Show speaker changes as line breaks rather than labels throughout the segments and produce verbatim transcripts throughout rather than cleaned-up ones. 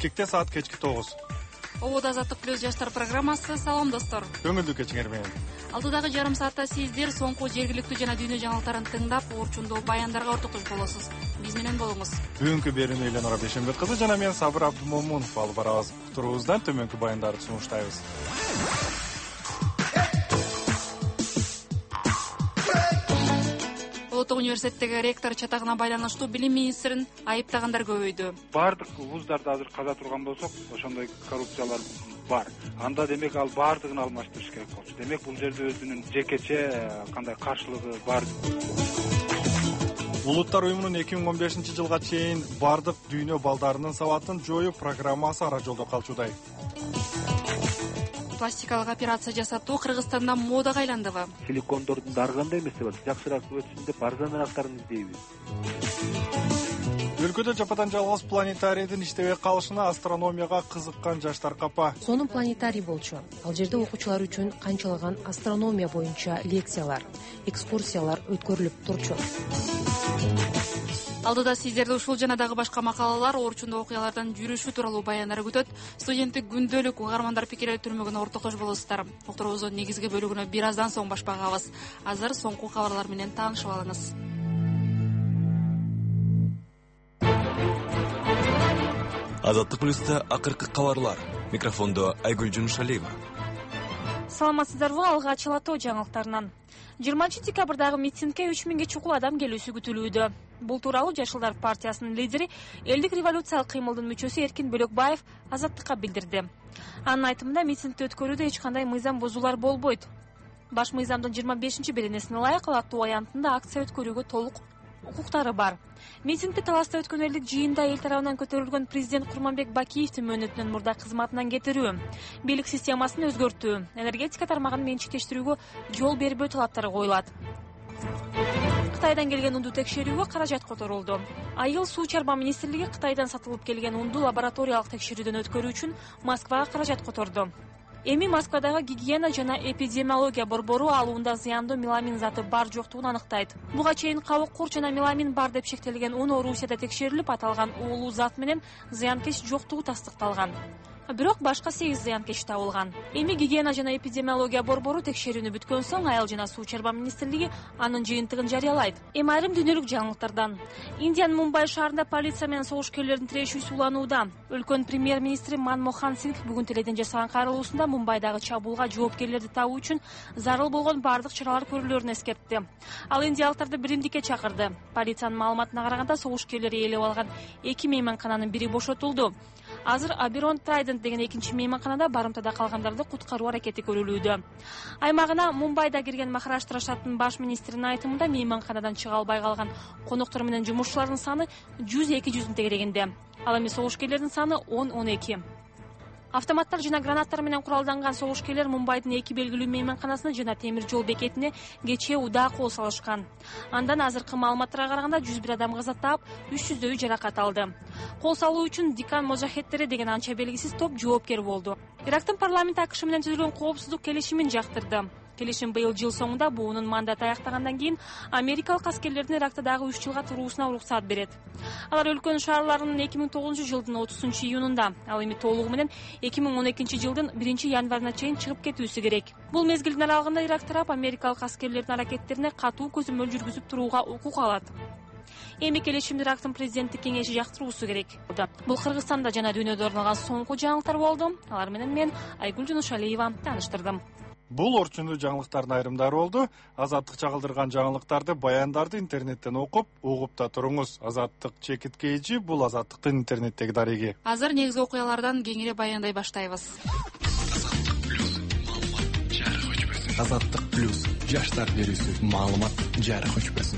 Бишкекте саат кечки тогуз.
Обода Азаттык плюс жаштар программасы. Салам достор.
Көңүлдүү кечиңер менен.
Алдыдагы жарым саатта сиздер соңку жергиликтүү жана дүйнө жаңылыктарын тыңдап, орчундуу баяндарга ортоктош болосуз. Биз менен болуңуз.
Бүгүнкү берүүнү Эленора Бешембет кызы жана мен Сабыр Абдумомунов алып барабыз. Уктуруубуздан төмөнкү баяндарды сунуштайбыз.
Улуттук университеттеги ректор чатагына байланыштуу билим министрин айыптагандар көбөйдү.
Бардык вуздарда азыр каза турган болсок, ошондой коррупциялар бар. Анда демек ал бардыгын алмаштырыш керек болчу. Демек бул жерде өзүнүн жекече кандай каршылыгы бар.
Улуттар уюмунун эки миң он бешинчи жылга чейин бардык дүйнө балдарынын сабатын жоюу программасы ара жолдо калчудай.
Пластикалык операция жасатуу Кыргызстанда модага айландыбы?
Силикондордун ар кандай эмеси бар, жакшыраак өтсүн деп арзаныраактарын издейбиз.
Өлкөдө жападан жалгыз планетарийдин иштебей калышына астрономияга кызыккан жаштар капа.
Сонун планетарий болчу. Ал жерде окуучулар үчүн канчалаган астрономия боюнча лекциялар, экскурсиялар өткөрүлүп турчу.
Алдыда сиздерди ушул жана дагы башка макалалар, орчундуу окуялардан жүрүшү тууралуу баяндар күтөт. Студенттик күндөлүк угармандар пикирлери түрмөгүнө ортоктош болосуздар. Уктуруубуздун негизги бөлүгүнө бир аздан соң баш багабыз. Азыр соңку кабарлар менен таанышып алыңыз.
Азаттык плюста акыркы кабарлар. Микрофондо Айгүл Жунушалиева.
Саламатсыздарбы? Алгач Алатоо жаңылыктарынан. жыйырманчы декабрдагы митингге үч миңге чукул адам келүүсү күтүлүүдө. Бул тууралуу Жашылдар партиясынын лидери, элдик революциялык кыймылдын мүчөсү Эркин Бөлөкбаев Азаттыкка билдирди. Анын айтымында митингди өткөрүүдө эч кандай мыйзам бузуулар болбойт. Баш мыйзамдын жыйырма бешинчи беренесине ылайык аттуу аянтында акция өткөрүүгө толук укуктары бар. Митингди таласта өткөн элдик жыйында эл тарабынан көтөрүлгөн президент Курманбек Бакиевдин мөөнөтүнөн мурда кызматынан кетирүү, бийлик системасын өзгөртүү, энергетика тармагын менчиктештирүүгө жол бербөө талаптары коюлат. Кытайдан келген унду текшерүүгө каражат которулду. Айыл суу чарба министрлиги Кытайдан сатылып келген унду лабораториялык текшерүүдөн өткөрүү үчүн Москвага каражат которду. Эми Москвадагы гигиена жана эпидемиология борбору алуунда зыяндуу меламин заты бар жоктугун аныктайт. Буга чейин кабык курт жана меламин бар деп шектелген ун Орусияда текшерилип, аталган уулуу зат менен зыянкеч жоктугу тастыкталган. Бирок башка сегиз зыянкеч табылган. Эми гигиена жана эпидемиология борбору текшерүүнү бүткөн соң Айыл жана суу чарба министрлиги анын жыйынтыгын жарыялайт. Эми айрым дүйнөлүк жаңылыктардан. Индиянын Мумбай шаарында полиция менен согушкерлердин тирешүүсү уланууда. Өлкөнүн премьер-министри Манмохан Сингх бүгүн теледен жасаган кайрылуусунда Мумбайдагы чабуулга жоопкерлерди табуу үчүн зарыл болгон бардык чаралар көрүлөрүн эскертти. Ал индиялыктарды биримдикке чакырды. Полициянын маалыматына караганда согушкерлер ээлеп алган эки мейманкананын бири бошотулду. Азыр Аберон Трайдент деген экинчи мейманканада барымтада калгандарды куткаруу аракети көрүлүүдө. Аймагына Мумбайда кирген Махараштра штатынын баш министринин айтымында мейманканадан чыга албай калган коноктор менен жумушчулардын саны жүз эки жүздүн тегерегинде. Ал эми согушкерлердин саны он он эки. Автоматтар жана гранаттар менен куралданган согушкерлер Мумбайдын эки белгилүү мейманканасына жана темир жол бекетине кечээ удаа кол салышкан. Андан азыркы маалыматтарга караганда жүз бир адам каза таап, үч жүздөй жаракат алды. Кол салуу үчүн Дикан можахеттери деген анча белгисиз топ жоопкер болду. Ирактын парламенти АКШ менен түзүлгөн коопсуздук келишимин жактырды. Келишим быйыл жыл соңунда буунун мандаты аяктагандан кийин америкалык аскерлердин Иракта дагы үч жылга туруусуна уруксат берет. Алар өлкөнүн шаарларынын эки миң тогузунчу жылдын отузунчу июнунда, ал эми толугу менен эки миң он экинчи жылдын биринчи январына чейин чыгып кетүүсү керек. Бул мезгилдин аралыгында Ирак тарап америкалык аскерлердин аракеттерине катуу көзөмөл жүргүзүп турууга укук алат. Эми келишимди Ирактын президенттик кеңеши жактыруусу керек. Бул Кыргызстанда жана дүйнөдө орун алган соңку жаңылыктар болду. Алар менен мен Айгүл Жунушалиева тааныштырдым.
Бул орчундуу жаңылыктардын айрымдары болду. Азаттык чагылдырган жаңылыктарды, баяндарды интернеттен окуп, угуп да туруңуз. Азаттык чекиткейчи, бул Азаттыктын интернеттеги дареги.
Азыр негизги окуялардан кеңири баяндай баштайбыз.
Азаттык плюс жаштар берүүсү маалымат жары көчпөсүн.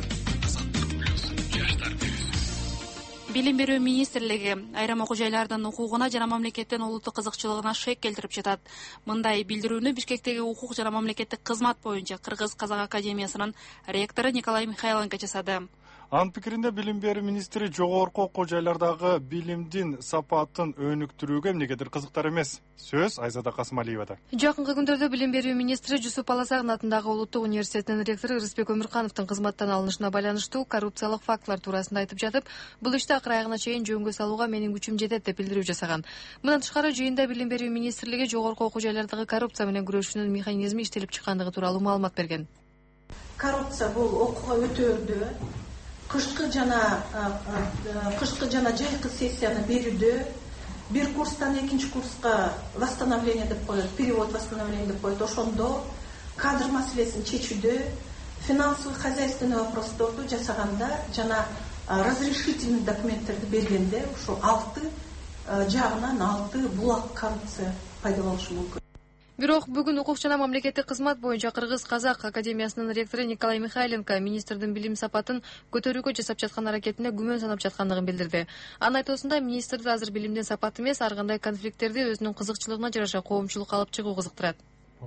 Билим берүү министрлиги айрым окуу жайлардын укугуна жана мамлекеттин улуттук кызыкчылыгына шек келтирип жатат. Мындай билдирүүнү Бишкектеги укук жана мамлекеттик кызмат боюнча Кыргыз Казак академиясынын ректору Николай Михайленко жасады.
Анын пикиринде билим берүү министри жогорку окуу жайлардагы билимдин сапатын өнүктүрүүгө эмнегедир кызыктар эмес. Сөз Айзада Касымалиевада.
Жакынкы күндөрдө билим берүү министри Жусуп Баласагын атындагы улуттук университетинин ректору Рыспек Өмүркановдун кызматтан алынышына байланыштуу коррупциялык фактылар туурасында айтып жатып, бул ишти акыр аягына чейин жөнгө салууга менин күчүм жетет деп билдирүү жасаган. Мындан тышкары жыйында билим берүү министрлиги жогорку окуу жайлардагы коррупция менен күрөшүүнүн механизми иштелип чыккандыгы тууралуу маалымат берген.
Коррупция бул окууга өтөөрдө, кышкы жана кышкы жана жайкы сессияны берүүдө, бир курстан экинчи курска восстановление деп коет, перевод восстановление деп коет, ошондо кадр маселесин чечүүдө, финансовый хозяйственный вопросторду жасаганда жана разрешительный документтерди бергенде ушул алты жагынан алты булак коррупция пайда болушу мүмкүн.
Бирок бүгүн укук жана мамлекеттик кызмат боюнча Кыргыз-Казак академиясынын ректору Николай Михайленко министрдин билим сапатын көтөрүүгө жасап жаткан аракетине күмөн санап жаткандыгын билдирди. Анын айтуусунда министрди азыр билимдин сапаты эмес, ар кандай конфликттерди өзүнүн кызыкчылыгына жараша коомчулукка алып чыгуу кызыктырат.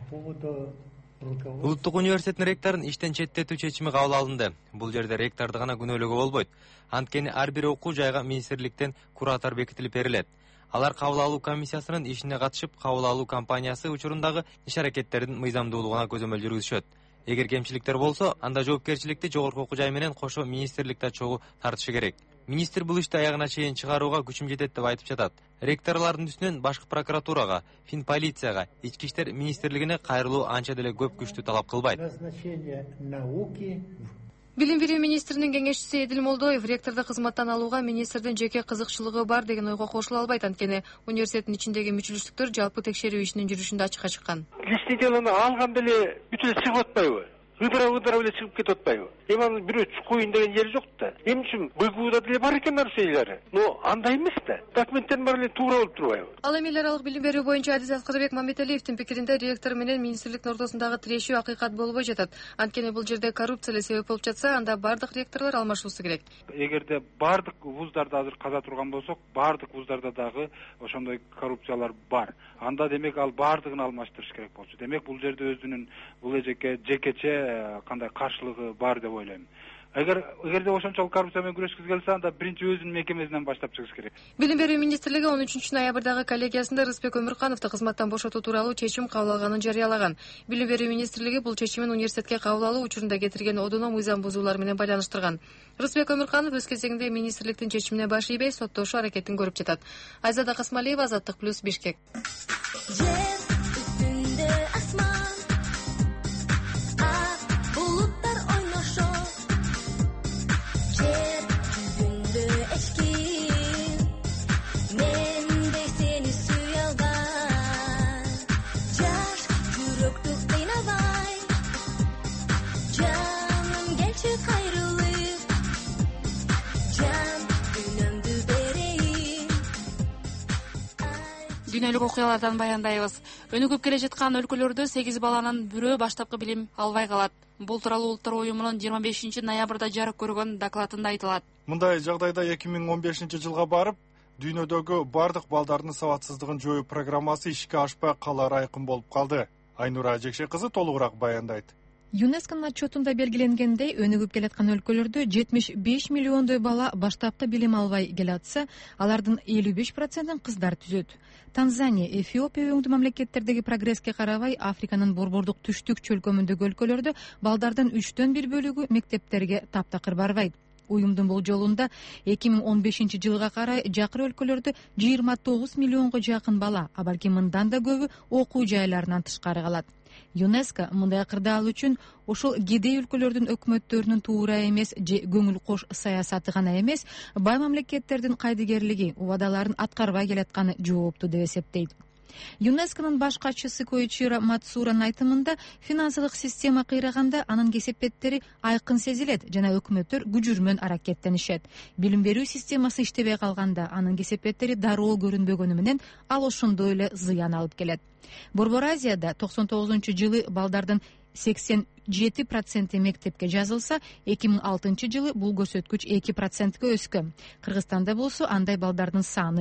Улуттук университеттин ректорун иштен четтетүү чечими кабыл алынды. Бул жерде ректорду гана күнөөлөөгө болбойт. Анткени ар бир окуу жайга министрликтен куратор бекитилип берилет. Алар кабыл алуу комиссиясынын ишине катышып, кабыл алуу компаниясы учурундагы иш аракеттердин мыйзамдуулугуна көзөмөл жүргүзүшөт. Эгер кемчиликтер болсо, анда жоопкерчиликти жогорку окуу жай менен кошо министрликте чогуу тартышы керек. Министр бул ишти аягына чейин чыгарууга күчүм жетет деп айтып жатат. Ректорлордун үстүнөн башкы прокуратурага, финполицияга, ички иштер министрлигине кайрылуу анча деле көп күчтү талап кылбайт.
Билим берүү министринин кеңешчиси Эдил Молдоев ректорду кызматтан алууга министрдин жеке кызыкчылыгы бар деген ойго кошула албайт, анткени университеттин ичиндеги мүчүлүштүктөр жалпы текшерүү ишинин жүрүшүндө ачыкка чыккан.
Личный делону алган деле бүт эле чыгып атпайбы? Выдара-выдара эле чыгып кетип атпайбы? Эми аны бирөө коюн деген жери жок да. Эмне үчүн БГУда деле бар экен нарушениялары? Но андай эмес да. Документтер бар эле туура болуп турбайбы? Ал
эми эл аралык билим берүү боюнча Адис Аскарбек Мамбеталиевдин пикиринде ректор менен министрликтин ортосундагы тирешүү акыйкат болбой жатат. Анткени бул жерде коррупция эле себеп болуп жатса, анда бардык ректорлор алмашуусу керек.
Эгерде бардык вуздарды азыр каза турган болсок, бардык вуздарда дагы ошондой коррупциялар бар. Анда демек ал бардыгын алмаштырыш керек болчу. Демек бул жерде өзүнүн бул эжеке жекече кандай каршылыгы бар деп ойлойм. Эгер эгерде ошончолук коррупция менен күрөшкүз келсе, анда биринчи өзүнүн мекемесинен баштап чыгыш керек.
Билим берүү министрлиги он үчүнчү ноябрдагы коллегиясында Рыспек Өмүркановду кызматтан бошотуу тууралуу чечим кабыл алганын жарыялаган. Билим берүү министрлиги бул чечимин университетке кабыл алуу учурунда кетирген одоно мыйзам бузуулар менен байланыштырган. Рыспек Өмүрканов өз кезегинде министрликтин чечимине баш ийбей соттошуу аракетин көрүп жатат. Айзада Касымалиева, Азаттык плюс, Бишкек.
Дүйнөлүк окуялардан баяндайбыз. Өнүгүп келе жаткан өлкөлөрдө сегиз баланын бирөө баштапкы билим албай калат. Бул тууралуу Улуттар уюмунун жыйырма бешинчи ноябрда жарык көргөн докладында айтылат.
Мындай жагдайда эки миң он бешинчи жылга барып, дүйнөдөгү бардык балдардын сабатсыздыгын жоюу программасы ишке ашпай калары айкын болуп калды. Айнура Жекше кызы толугураак баяндайт.
ЮНЕСКОнун отчетунда белгиленгендей, өнүгүп келаткан өлкөлөрдө жетимиш беш миллиондой бала баштапкы билим албай келатса, алардын элүү беш процентин кыздар түзөт. Танзания, Эфиопия өңдүү мамлекеттердеги прогресске карабай, Африканын борбордук түштүк чөлкөмүндөгү өлкөлөрдө балдардын үчтөн бир бөлүгү мектептерге таптакыр барбайт. Уюмдун болжолунда эки миң он бешинчи жылга карай жакыр өлкөлөрдө жыйырма тогуз миллионго жакын бала, а балки мындан да көбү окуу жайларынан тышкары калат. ЮНЕСКО мындай кырдаал үчүн ошол кедей өлкөлөрдүн өкмөттөрүнүн туура эмес же көңүл кош саясаты гана эмес, бай мамлекеттердин кайдыгерлиги, убадаларын аткарбай келатканы жооптуу деп эсептейт. ЮНЕСКонун баш катчысы Коичиро Мацуранын айтымында, финансылык система кыйраганда анын кесепеттери айкын сезилет жана өкмөттөр күжүрмөн аракеттенишет. Билим берүү системасы иштебей калганда анын кесепеттери дароо көрүнбөгөнү менен ал ошондой эле зыян алып келет. Борбор Азияда токсон тогузунчу жылы балдардын сексен жети проценти мектепке жазылса, эки миң алтынчы жылы бул көрсөткүч эки процентке өскөн. Кыргызстанда болсо андай балдардын саны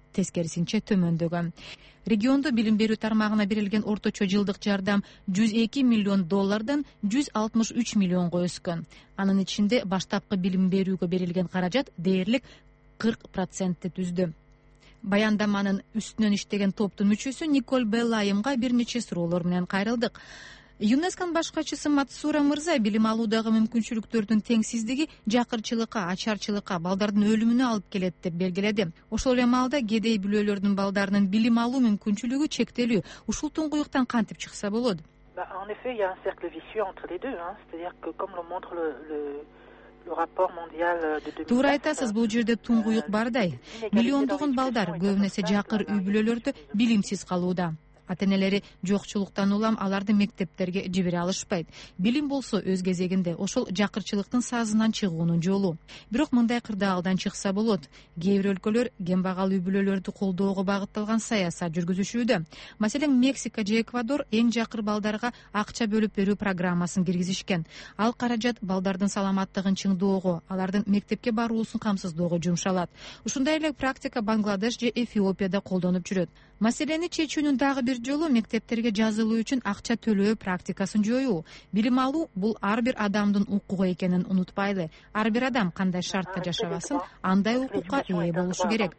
тескерисинче төмөндөгөн. Региондо билим берүү тармагына берилген орточо жылдык жардам жүз эки миллион доллардан жүз алтымыш үч миллионго өскөн. Анын ичинде баштапкы билим берүүгө берилген каражат дээрлик кырк процентти түздү. Баяндаманын үстүнөн иштеген топтун мүчөсү Николь Белла айымга бир нече суроолор менен кайрылдык. ЮНЕСКОнун башкачысы Мацура мырза билим алуудагы мүмкүнчүлүктөрдүн теңсиздиги жакырчылыкка, ачарчылыкка, балдардын өлүмүнө алып келет деп белгиледи. Ошол эле маалда кедей бүлөлөрдүн балдарынын билим алуу мүмкүнчүлүгү чектелүү. Ушул туңгуюктан кантип чыкса болот?
En effet, il y a un cercle vicieux entre les deux, hein. C'est-à-dire que comme le montre le, le, le rapport mondial de deux mille.
Туура айтасыз, бул жерде туңгуюк бардай. Миллиондогон балдар көбүн эсе жакыр үй бүлөлөрдө билимсиз калууда. Ата-энелери жокчулуктан улам аларды мектептерге жибере алышпайт. Билим болсо өз кезегинде ошол жакырчылыктын сазынан чыгуунун жолу. Бирок мындай кырдаалдан чыкса болот. Кээ бир өлкөлөр кембагал үй бүлөлөрдү колдоого багытталган саясат жүргүзүшүүдө. Маселен, Мексика же Эквадор эң жакыр балдарга акча бөлүп берүү программасын киргизишкен. Ал каражат балдардын саламаттыгын чыңдоого, алардын мектепке баруусун камсыздоого жумшалат. Ушундай эле практика Бангладеш же Эфиопияда колдонуп жүрөт. Маселени чечүүнүн дагы бир жолу мектептерге жазылуу үчүн акча төлөө практикасын жоюу. Билим алуу бул ар бир адамдын укугу экенин унутпайлы. Ар бир адам кандай шартта жашабасын, андай укукка ээ болушу керек.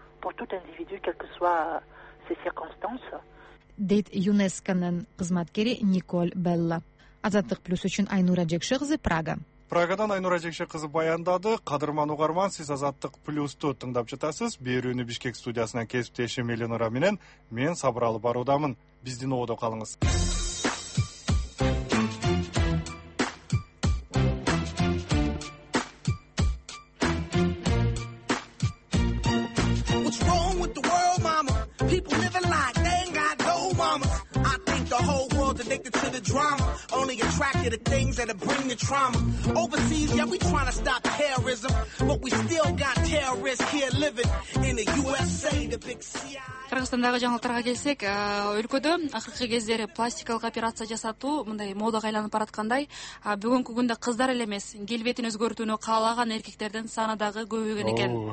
Дейт ЮНЕСКонун кызматкери Николь Белла. Азаттык плюс үчүн Айнура Жекше кызы, Прага.
Прагадан Айнура Жекше кызы баяндады. Кадырман угарман, сиз Азаттык плюсту тыңдап жатасыз. Берүүнү Бишкек студиясынан кесиптешим Эленора менен мен сабыр алып баруудамын. Биздин ободо калыңыз.
What's wrong with the world, mama? People living like they ain't got no mama. I think the whole world's addicted to the drama, only attracted to things that bring the trauma. Overseas, yeah, we trying to stop terrorism, but we still got terrorists here living in the U S A, the big C I A.
Кыргызстандагы жаңылыктарга келсек, өлкөдө акыркы кездери пластикалык операция жасатуу мындай модага айланып бараткандай, бүгүнкү күндө кыздар эле эмес, келбетин өзгөртүүнү каалаган эркектердин саны дагы көбөйгөн экен.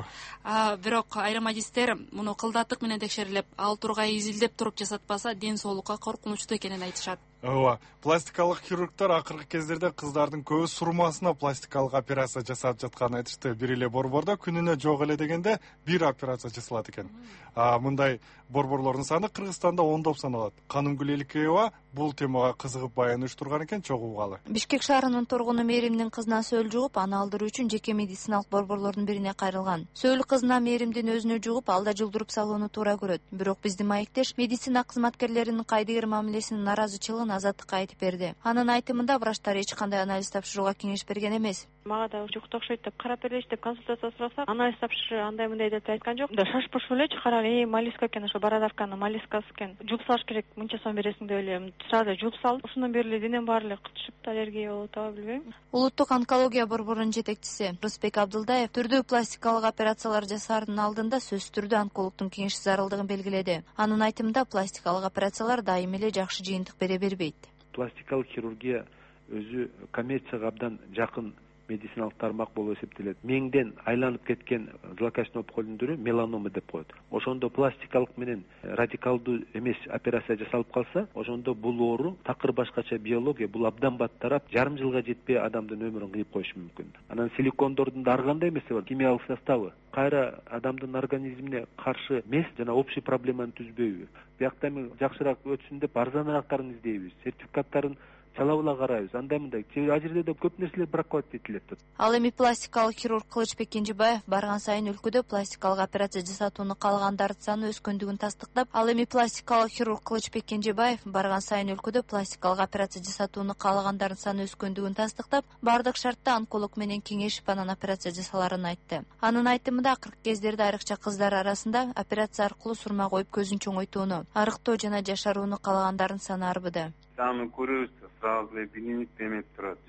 Бирок айрым адистер муну кылдаттык менен текшерилип, ал тургай изилдеп туруп жасатпаса, ден соолукка коркунучтуу экенин айтышат.
Ооба, пластикалык хирургтар акыркы кездерде кыздардын көз сурмасына пластикалык операция жасап жатканын айтышты. Бир эле борбордо күнүнө жок эле дегенде бир операция жасалат экен. А мындай борборлордун саны Кыргызстанда ондоп саналат. Канымгүл Эликеева бул темага кызыгып баян уюштурган экен, чогуу угалы.
Бишкек шаарынын тургуну Мээримдин кызына сөөл жугуп, аны алдыруу үчүн жеке медициналык борборлордун бирине кайрылган. Сөөл кызына Мээримдин өзүнө жугуп, алда жылдырып салууну туура көрөт. Бирок биздин маектеш медицина кызматкерлеринин кайдыгер мамилесинин наразычылыгын Азаттыкка айтып берди. Анын айтымында врачтар эч кандай анализ тапшырууга кеңеш берген эмес.
Мага да жукта окшойт деп карап береличи деп консультация сурасак, анализ тапшыр андай мындай деп айткан жок. Да шашпыш эле чыгарар, э малиска экен, ошо бородавканын малискасы экен. Жууп салыш керек, мынча сом бересиң деп эле сразу жууп салып, ошондон бери эле денем баары эле кычып, аллергия болуп атабы билбейм.
Улуттук онкология борборунун жетекчиси Русбек Абдылдаев түрдүү пластикалык операциялар жасаардын алдында сөзсүз түрдө онкологдун кеңеши зарылдыгын белгиледи. Анын айтымында пластикалык операциялар дайым эле жакшы жыйынтык бере бербейт.
Пластикалык хирургия өзү коммерцияга абдан жакын медициналык тармак болуп эсептелет. Меңден айланып кеткен злокачественный опухолдун түрү меланома деп коет. Ошондо пластикалык менен радикалдуу эмес операция жасалып калса, ошондо бул оору такыр башкача биология, бул абдан баттарап, жарым жылга жетпей адамдын өмүрүн кыйып коюшу мүмкүн. Анан силикондордун да ар кандай эмеси бар, химиялык составы кайра адамдын организмине каршы эмес, жана общий проблеманы түзбөйбү. Биякта эми жакшыраак өтсүн деп арзаныраактарын издейбиз, сертификаттарын чалабыла карайбыз. Андай мындай ал жерде да көп нерселер браковать этилет.
Ал эми пластикалык хирург Кылычбек Кенжебаев барган сайын өлкөдө пластикалык операция жасатууну каалагандардын саны өскөндүгүн тастыктап, ал эми пластикалык хирург Кылычбек Кенжебаев барган сайын өлкөдө пластикалык операция жасатууну каалагандардын саны өскөндүгүн тастыктап, бардык шартта онколог менен кеңешип анан операция жасаларын айтты. Анын айтымында акыркы кездерде айрыкча кыздар арасында операция аркылуу сурма коюп көзүн чоңойтууну, арыктоо жана жашарууну каалагандардын саны арбыды.
Саны көрөбүз, сразу эле билинип эмеп турат.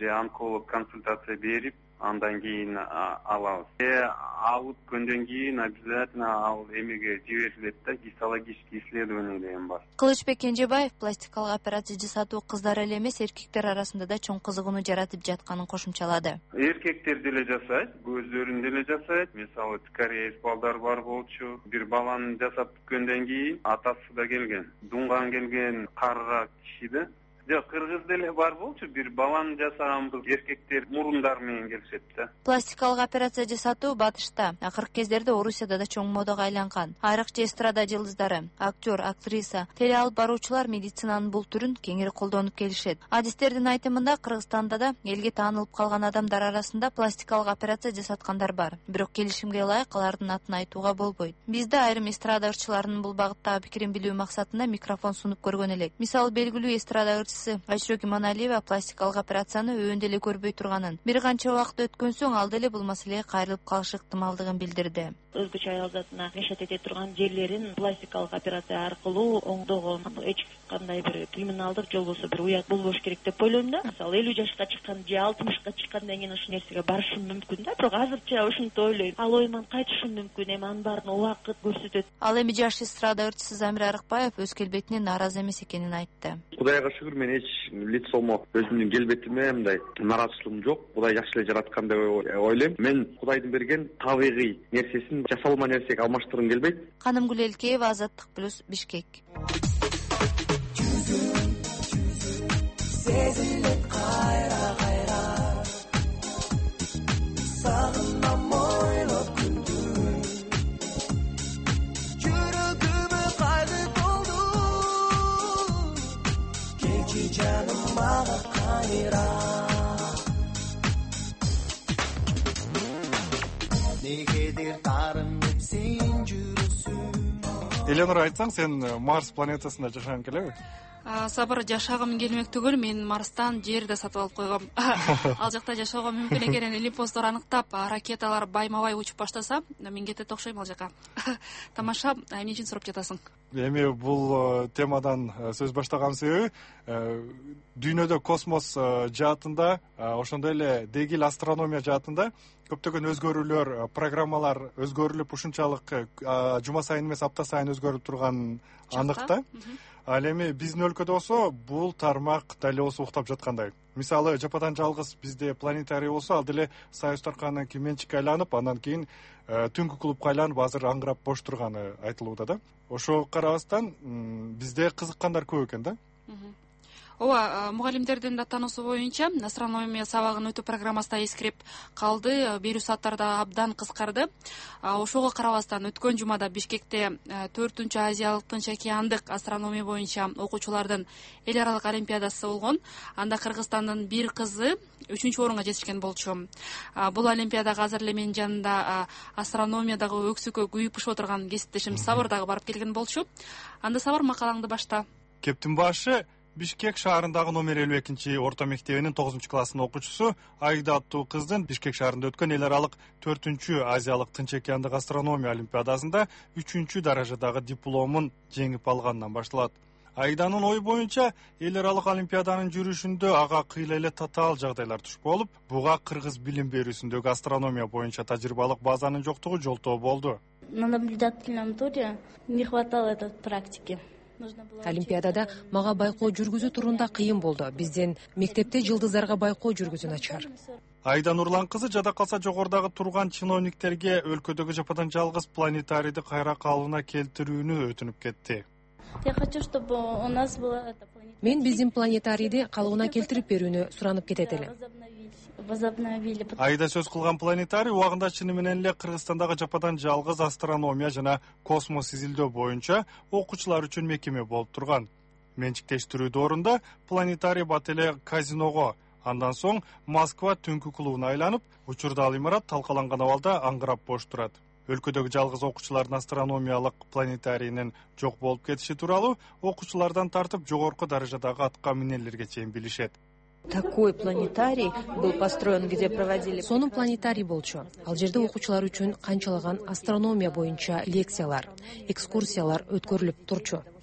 же онколог консультация берип андан кийин алабыз. Э алып көндөн кийин обязательно ал эмеге жиберилет да, гистологический исследование деген бар.
Кылычбек Кенжебаев пластикалык операция жасатуу кыздар эле эмес, эркектер арасында да чоң кызыгууну жаратып жатканын кошумчалады.
Эркектер деле жасайт, көздөрүн деле жасайт. Мисалы кореец балдар бар болчу. Бир баланы жасап бүткөндөн кийин атасы да келген. Дунган келген карга киши да. Жок, кыргыз деле бар болчу, бир баланы жасаганбыз, эркектер мурундар менен келишет да.
Пластикалык операция жасатуу батышта, акыркы кездерде Орусияда да чоң модага айланган. Айрыкча эстрада жылдыздары, актер, актриса, теле алып баруучулар медицинанын бул түрүн кеңири колдонуп келишет. Адистердин айтымында Кыргызстанда да элге таанылып калган адамдар арасында пластикалык операция жасаткандар бар. Бирок келишимге ылайык алардын атын айтууга болбойт. Бизде айрым эстрада ырчыларынын бул багыттагы пикирин билүү максатында микрофон сунуп көргөн элек. Мисалы белгилүү эстрада Айшрок Иманалиева пластикалык операцияны өбүндө эле көрбөй турганын, бир канча убакыт өткөн соң ал деле бул маселеге кайрылып калыш ыктымалдыгын билдирди.
Өзгөчө аял затына мешат эте турган жерлерин пластикалык операция аркылуу оңдогон эч кандай бир криминалдык же болбосо бир уят болбош керек деп ойлойм да. Мисалы элүү жашка чыккан же алтымышка чыккандан кийин ушул нерсеге барышым мүмкүн да, бирок азырча ушинтип ойлойм. Ал оюман кайтышым мүмкүн, эми анын баарын убакыт көрсөтөт.
Ал эми жаш эстрада ырчысы Замир Арыкбаев өз келбетине нааразы эмес экенин айтты.
Кудайга шүгүр, мен эч лицомо, өзүмдүн келбетиме мындай нараазычылыгым жок. Кудай жакшы эле жараткан деп ойлойм. Мен Кудайдын берген табигый нерсесин жасалма нерсеге алмаштыргым келбейт.
Канымгүл Элкеева, Азаттык плюс, Бишкек.
Сезилет кайра кайра сагынам ойлоп күндү жүрөгүмө кайгы толду келчи жаным мага кайра негедир таарынып сен жүрөсүң.
Эленор, айтсаң, сен Марс планетасында жашагың келеби?
Сабыр, жашагым келмек түгүл, мен Марстан жерди сатып алып койгом. Ал жакта жашоого мүмкүн экенин илимпоздор аныктап, ракеталар байма-бай учуп баштаса, мен кетет окшойм ал жака. Тамаша, эмне үчүн сурап жатасың?
Эми бул темадан сөз баштаган себеби дүйнөдө космос жаатында, ошондой эле дегил астрономия жаатында көптөгөн өзгөрүүлөр, программалар өзгөрүлүп, ушунчалык жума сайын эмес, апта сайын өзгөрүп турган анык да. Ал эми биздин өлкөдө болсо бул тармак дал осы уктап жаткандай. Мисалы, жападан жалгыз бизде планетарий болсо, ал деле Союз тарканынан кийин менчикке айланып, андан кийин түнкү клубка айланып, азыр аңгырап бош турганы айтылууда да. Ошого карабастан бизде кызыккандар көп экен да.
Ооба, мугалимдердин да таануусу боюнча астрономия сабагын өтүү программасында эскирип калды, берүү сааттары да абдан кыскарды. Ошого карабастан өткөн жумада Бишкекте төртүнчү Азиялык Тынч океандык астрономия боюнча окуучулардын эл аралык олимпиадасы болгон. Анда Кыргызстандын бир кызы үчүнчү орунга жетишкен болчу. Бул олимпиадага азыр эле менин жанымда астрономиядагы өксүккө күйүп бышып отурган кесиптешим Сабыр дагы барып келген болчу. Анда Сабыр, макалаңды башта.
Кептин башы Бишкек шаарындагы номер элүү экинчи орто мектебинин тогузунчу классынын окуучусу Айда аттуу кыздын Бишкек шаарында өткөн эл аралык төртүнчү Азиялык Тынч океандык астрономия олимпиадасында үчүнчү даражадагы дипломун жеңип алганынан башталат. Айданын ою боюнча, эл аралык олимпиаданын жүрүшүндө ага кыйла эле татаал жагдайлар туш болуп, буга кыргыз билим берүүсүндөгү астрономия боюнча тажрыйбалык базанын жоктугу жолтоо болду.
На наблюдательном туре не хватало этой практики.
Олимпиадада мага байкоо жүргүзүү турунда кыйын болду. Бизден мектепте жылдыздарга байкоо жүргүзүү начар.
Айда Нурлан кызы жада калса жогорудагы турган чиновниктерге өлкөдөгү жападан жалгыз планетарийди кайра калыбына келтирүүнү өтүнүп кетти.
Я хочу, чтобы у нас была эта планетарий.
Мен биздин планетарийди калыбына келтирип берүүнү суранып кетет элем.
Возобновили.
Айда сөз кылган планетарий убагында чыны менен эле Кыргызстандагы жападан жалгыз астрономия жана космос изилдөө боюнча окуучулар үчүн мекеме болуп турган. Менчиктештирүү доорунда планетарий бат эле казиного, андан соң Москва түнкү клубуна айланып, учурда ал имарат талкаланган абалда аңгырап бош турат. Өлкөдөгү жалгыз окуучулардын астрономиялык планетарийнин жок болуп кетиши тууралуу окуучулардан тартып жогорку даражадагы атка минелерге чейин билишет.
Такой планетарий был построен, где проводили...
Сонун планетарий болчу. Ал жерде окуучулар үчүн канчалаган астрономия боюнча лекциялар, экскурсиялар өткөрүлүп турчу.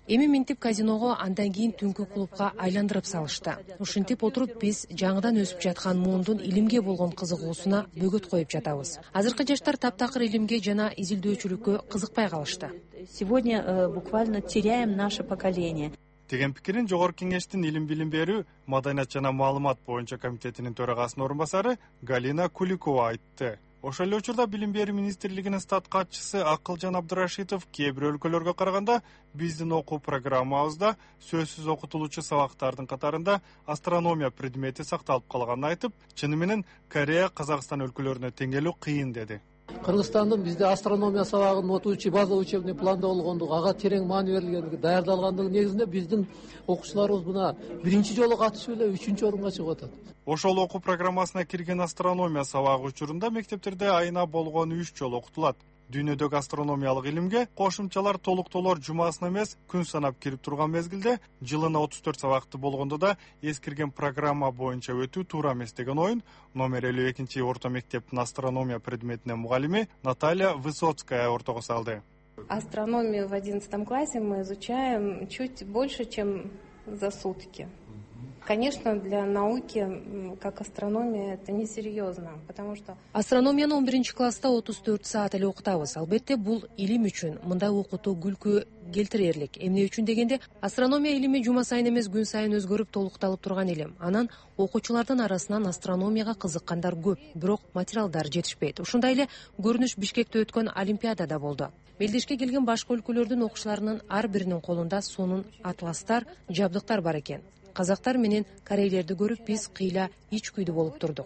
Эми минтип казиного андан кийин түнкү клубка айландырып салышты. Ушинтип отуруп биз жаңыдан өсүп жаткан муундун илимге болгон кызыгуусуна бөгөт коюп жатабыз. Азыркы жаштар таптакыр илимге жана изилдөөчүлүккө кызыкпай калышты.
Сегодня буквально теряем наше поколение.
Деген пикирин Жогорку Кеңештин илим билим берүү, маданият жана маалымат боюнча комитетинин төрагасынын орун басары Галина Куликова айтты. Ошол эле учурда Билим берүү министрлигинин стат катчысы Акылжан Абдырашитов кээ бир өлкөлөргө караганда биздин окуу программабызда сөзсүз окутулуучу сабактардын катарында астрономия предмети сакталып калганын айтып, чыны менен Корея, Казакстан өлкөлөрүнө теңелүү кыйын деди.
Кыргызстандын бизде астрономия сабагын окутуучу база учебный планда болгондугу, ага терең маани берилгендиги, даярдалгандыгы негизинде биздин окуучуларыбыз мына биринчи жолу катышып эле үчүнчү орунга чыгып атат.
Ошол окуу программасына кирген астрономия сабагы учурунда мектептерде айына болгону үч жолу окутулат. Дүйнөдөгү астрономиялык илимге кошумчалар толуктоолор жумасына эмес, күн санап кирип турган мезгилде жылына отуз төрт сабакты болгондо да эскирген программа боюнча өтүү туура эмес деген оюн номер элүү экинчи орто мектептин астрономия предметинин мугалими Наталья Высоцкая ортого салды.
Астрономию в одиннадцатом классе мы изучаем чуть больше, чем за сутки. Конечно, для науки, как астрономия, это несерьезно, потому что...
Астрономияны он биринчи класста отуз төрт саат эле окутабыз. Албетте, бул илим үчүн мындай окутуу күлкү келтирерлик. Эмне үчүн дегенде, астрономия илими жума сайын эмес, күн сайын өзгөрүп, толукталып турган илим. Анан окуучулардын арасынан астрономияга кызыккандар көп, бирок материалдар жетишпейт. Ушундай эле көрүнүш Бишкекте өткөн Олимпиадада болду. Белдешке келген башка өлкөлөрдүн окуучуларынын ар биринин колунда сонун атластар, жабдыктар бар экен. Казактар менен корейлерди көрүп биз кыйла ич күйдүү болуп турдук.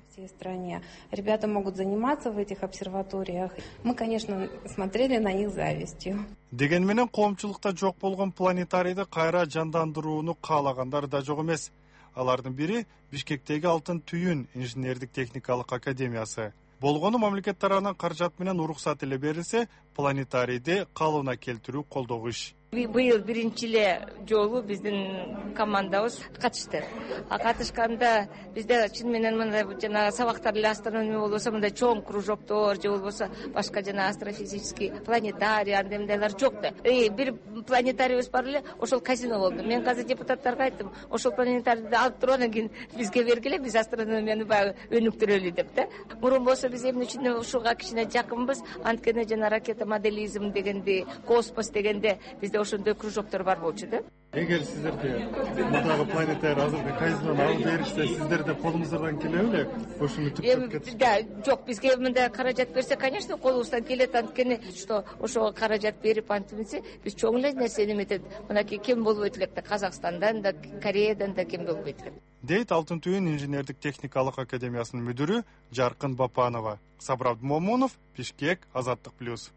Ребята могут заниматься в этих обсерваториях. Мы, конечно, смотрели на них завистью.
Деген менен коомчулукта жок болгон планетарийди кайра жандандырууну каалагандар да жок эмес. Алардын бири Бишкектеги Алтын түйүн инженердик техникалык академиясы. Болгону мамлекет тарабынан каражат менен уруксат эле берилсе, планетарийди калыбына келтирүү колдогу иш.
Быйыл биринчи эле жолу биздин командабыз катышты. А катышканда бизде чын менен мындай жана сабактар эле астрономия болбосо мындай чоң кружоктор же болбосо башка жана астрофизический планетарий андай мындайлар жок да. Эй, бир планетарийбиз бар эле, ошол казино болду. Мен азыр депутаттарга айттым, ошол планетарийди алып туруп анан кийин бизге бергиле, биз астрономияны баягы өнүктүрөлү деп да. Мурун болсо биз эмне үчүн ушуга кичине жакынбыз, анткени жана ракета моделизм дегенде, космос дегенде бизде ошондой кружоктор бар болчу да.
Эгер сиздерге мындагы планетарий азыркы казинону алып беришсе, сиздер да колуңуздан келеби эле ушуну түптөп кетиш?
Да, жок, бизге мындай каражат берсе, конечно, колубуздан келет, анткени что ошого каражат берип антимесе, биз чоң эле нерсени эметет. Мынакей кем болбойт элек да, Казакстандан да, Кореядан да кем болбойт элек.
Дейт Алтын түйүн инженердик техникалык академиясынын мүдүрү Жаркын Бапанова. Сабыр Абдмомунов, Бишкек, Азаттык плюс.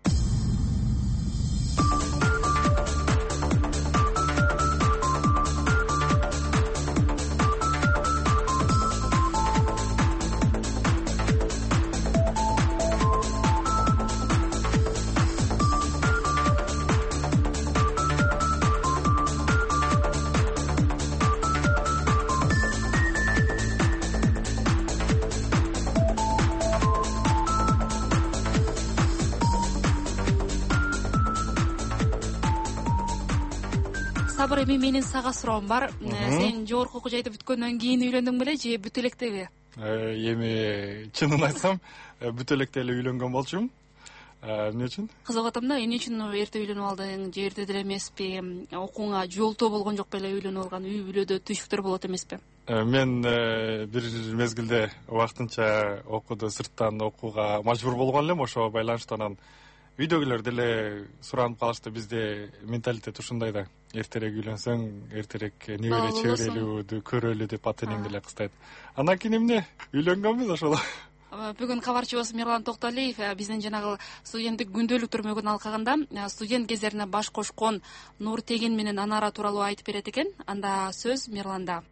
Сабыр, эми менин сага суроом бар. Сен жогорку окуу жайда бүткөндөн кийин үйлөндүң беле же бүт электеби?
Эми чынын айтсам, бүт электе эле үйлөнгөн болчумун. Эмне үчүн?
Кызыгып атам да, эмне үчүн эрте үйлөнүп алдың, же эрте деле эмеспи? Окууңа жолтоо болгон жок беле үйлөнүп алган, үй бүлөдө түйшүктөр болот эмеспи?
Мен бир мезгилде убактынча окууду сырттан окууга мажбур болгон элем, ошого байланыштуу анан үйдөгүлөр деле суранып калышты. Бизде менталитет ушундай да. Эртерээк үйлөнсөң, эртерээк небере чеберелүүдү көрөлү деп ата энең деле кыстайт. Андан кийин эмне үйлөнгөнбүз ошол.
Бүгүн кабарчыбыз Мирлан Токталиев биздин жанагы студенттик күндөлүк түрмөгүн алкаганда студент кездерине баш кошкон Нуртегин менен Анара тууралуу айтып берет экен. Анда сөз Мирланда.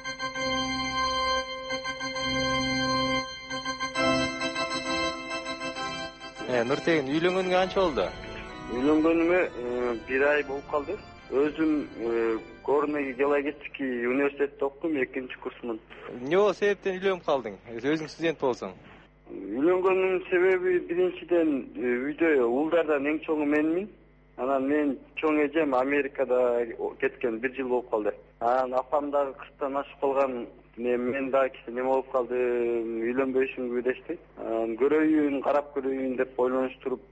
Нуртегин, үйлөнгөнгө канча болду?
Үйлөнгөнүмө бир ай болуп калды. Өзүм Горный геологический университетте окудум, экинчи курсмун.
Эмне болуп себептен үйлөнүп калдың? Өзүң студент болсоң.
Үйлөнгөнүмдүн себеби биринчиден үйдө уулдардан эң чоңу менмин. Анан мен чоң эжем Америкада кеткен бир жыл болуп калды. Анан апам дагы кырктан ашып калган. Мен дагы кичине неме болуп калдым, үйлөнбөйсүңбү дешти. Көрөйүн, карап көрөйүн деп ойлонуштуруп,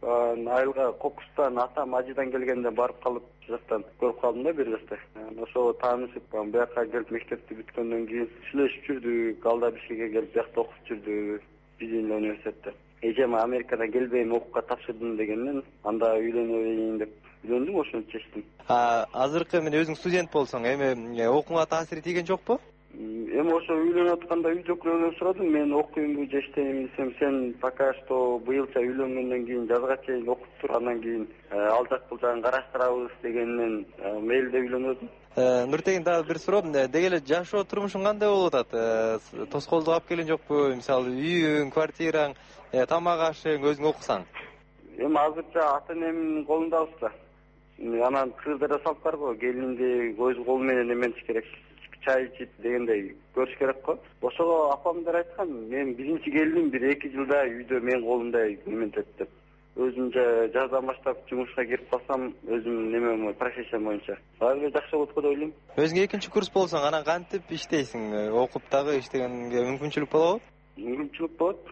айылга Кокустан атам ажыдан келгенде барып калып, жактан көрүп калдым да бир жашта. Ошо таанышып, бияка келип мектепти бүткөндөн кийин сүйлөшүп жүрдүк, алда бишкекке келип биякта окуп жүрдү, биздин университетте. Эжем Америкадан келбейм, окууга тапшырдым дегенден, анда үйлөнөйүн деп үйлөндүм, ошону чечтим.
Азыркы мен өзүң студент болсоң, эми окууга таасири тийген жокпу?
Эми ошо үйлөнүп атканда үйдөгүлөрдөн сурадым, мен окуймбу же иштеймби десем, сен пока что быйылча үйлөнгөндөн кийин жазга чейин окуп тур, андан кийин ал жак бул жагын караштырабыз дегеннен мейилде үйлөнөдүм.
Нуртегин, дагы бир суроо, деги эле жашоо турмушуң кандай болуп атат? Тоскоолдук алып келген жокпу? Мисалы үйүң, квартираң, тамак ашың өзүң окусаң?
Эми азырча ата энемдин колундабыз да. Анан кыздар да салып барбы, келинди өз колу менен эметиш керек. Чай ичип дегендей көрүш керек го. Ошого апамдар айткан, мен биринчи келиним бир эки жылда үйдө мен колумда эметет деп. Өзүм жаздан баштап жумушка кирип калсам, өзүм неме профессиям боюнча. Баары жакшы болот го деп ойлойм.
Өзүң экинчи курс болсоң, анан кантип иштейсиң? Окуп дагы иштегенге мүмкүнчүлүк болобу?
Мүмкүнчүлүк болот.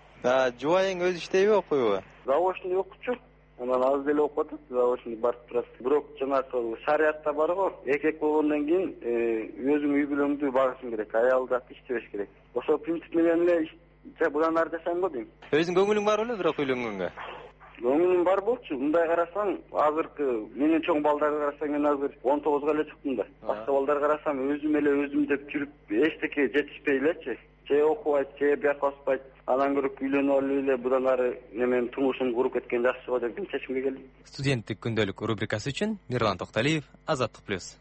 Жубайың өзү иштейби, окуйбу?
Заочный окучу. Анан аз деле окуп атат, заочный барып турат. Бирок жанагы шариатта бар го, эркек болгондон кийин өзүң үй бүлөңдү багышың керек, аялда иштебеш керек. Ошол принцип менен эле будан ары жашайм го дейм.
Өзүң көңүлүң бар беле бирок үйлөнгөнгө?
Көңүлүм бар болчу. Мындай карасаң, азыркы менин чоң балдарды карасаң, мен азыр он тогузга эле чыктым да. Башка балдарды карасам, өзүм эле өзүм деп жүрүп, эчтеке жетишпей элечи. Же окубайт, же бияка баспайт. Анан көрүп үйлөнүп алып эле будан ары немен турмушумду куруп кеткен жакшы го деп чечимге келдим.
Студенттик күндөлүк рубрикасы үчүн Мирлан Токталиев, Азаттык плюс.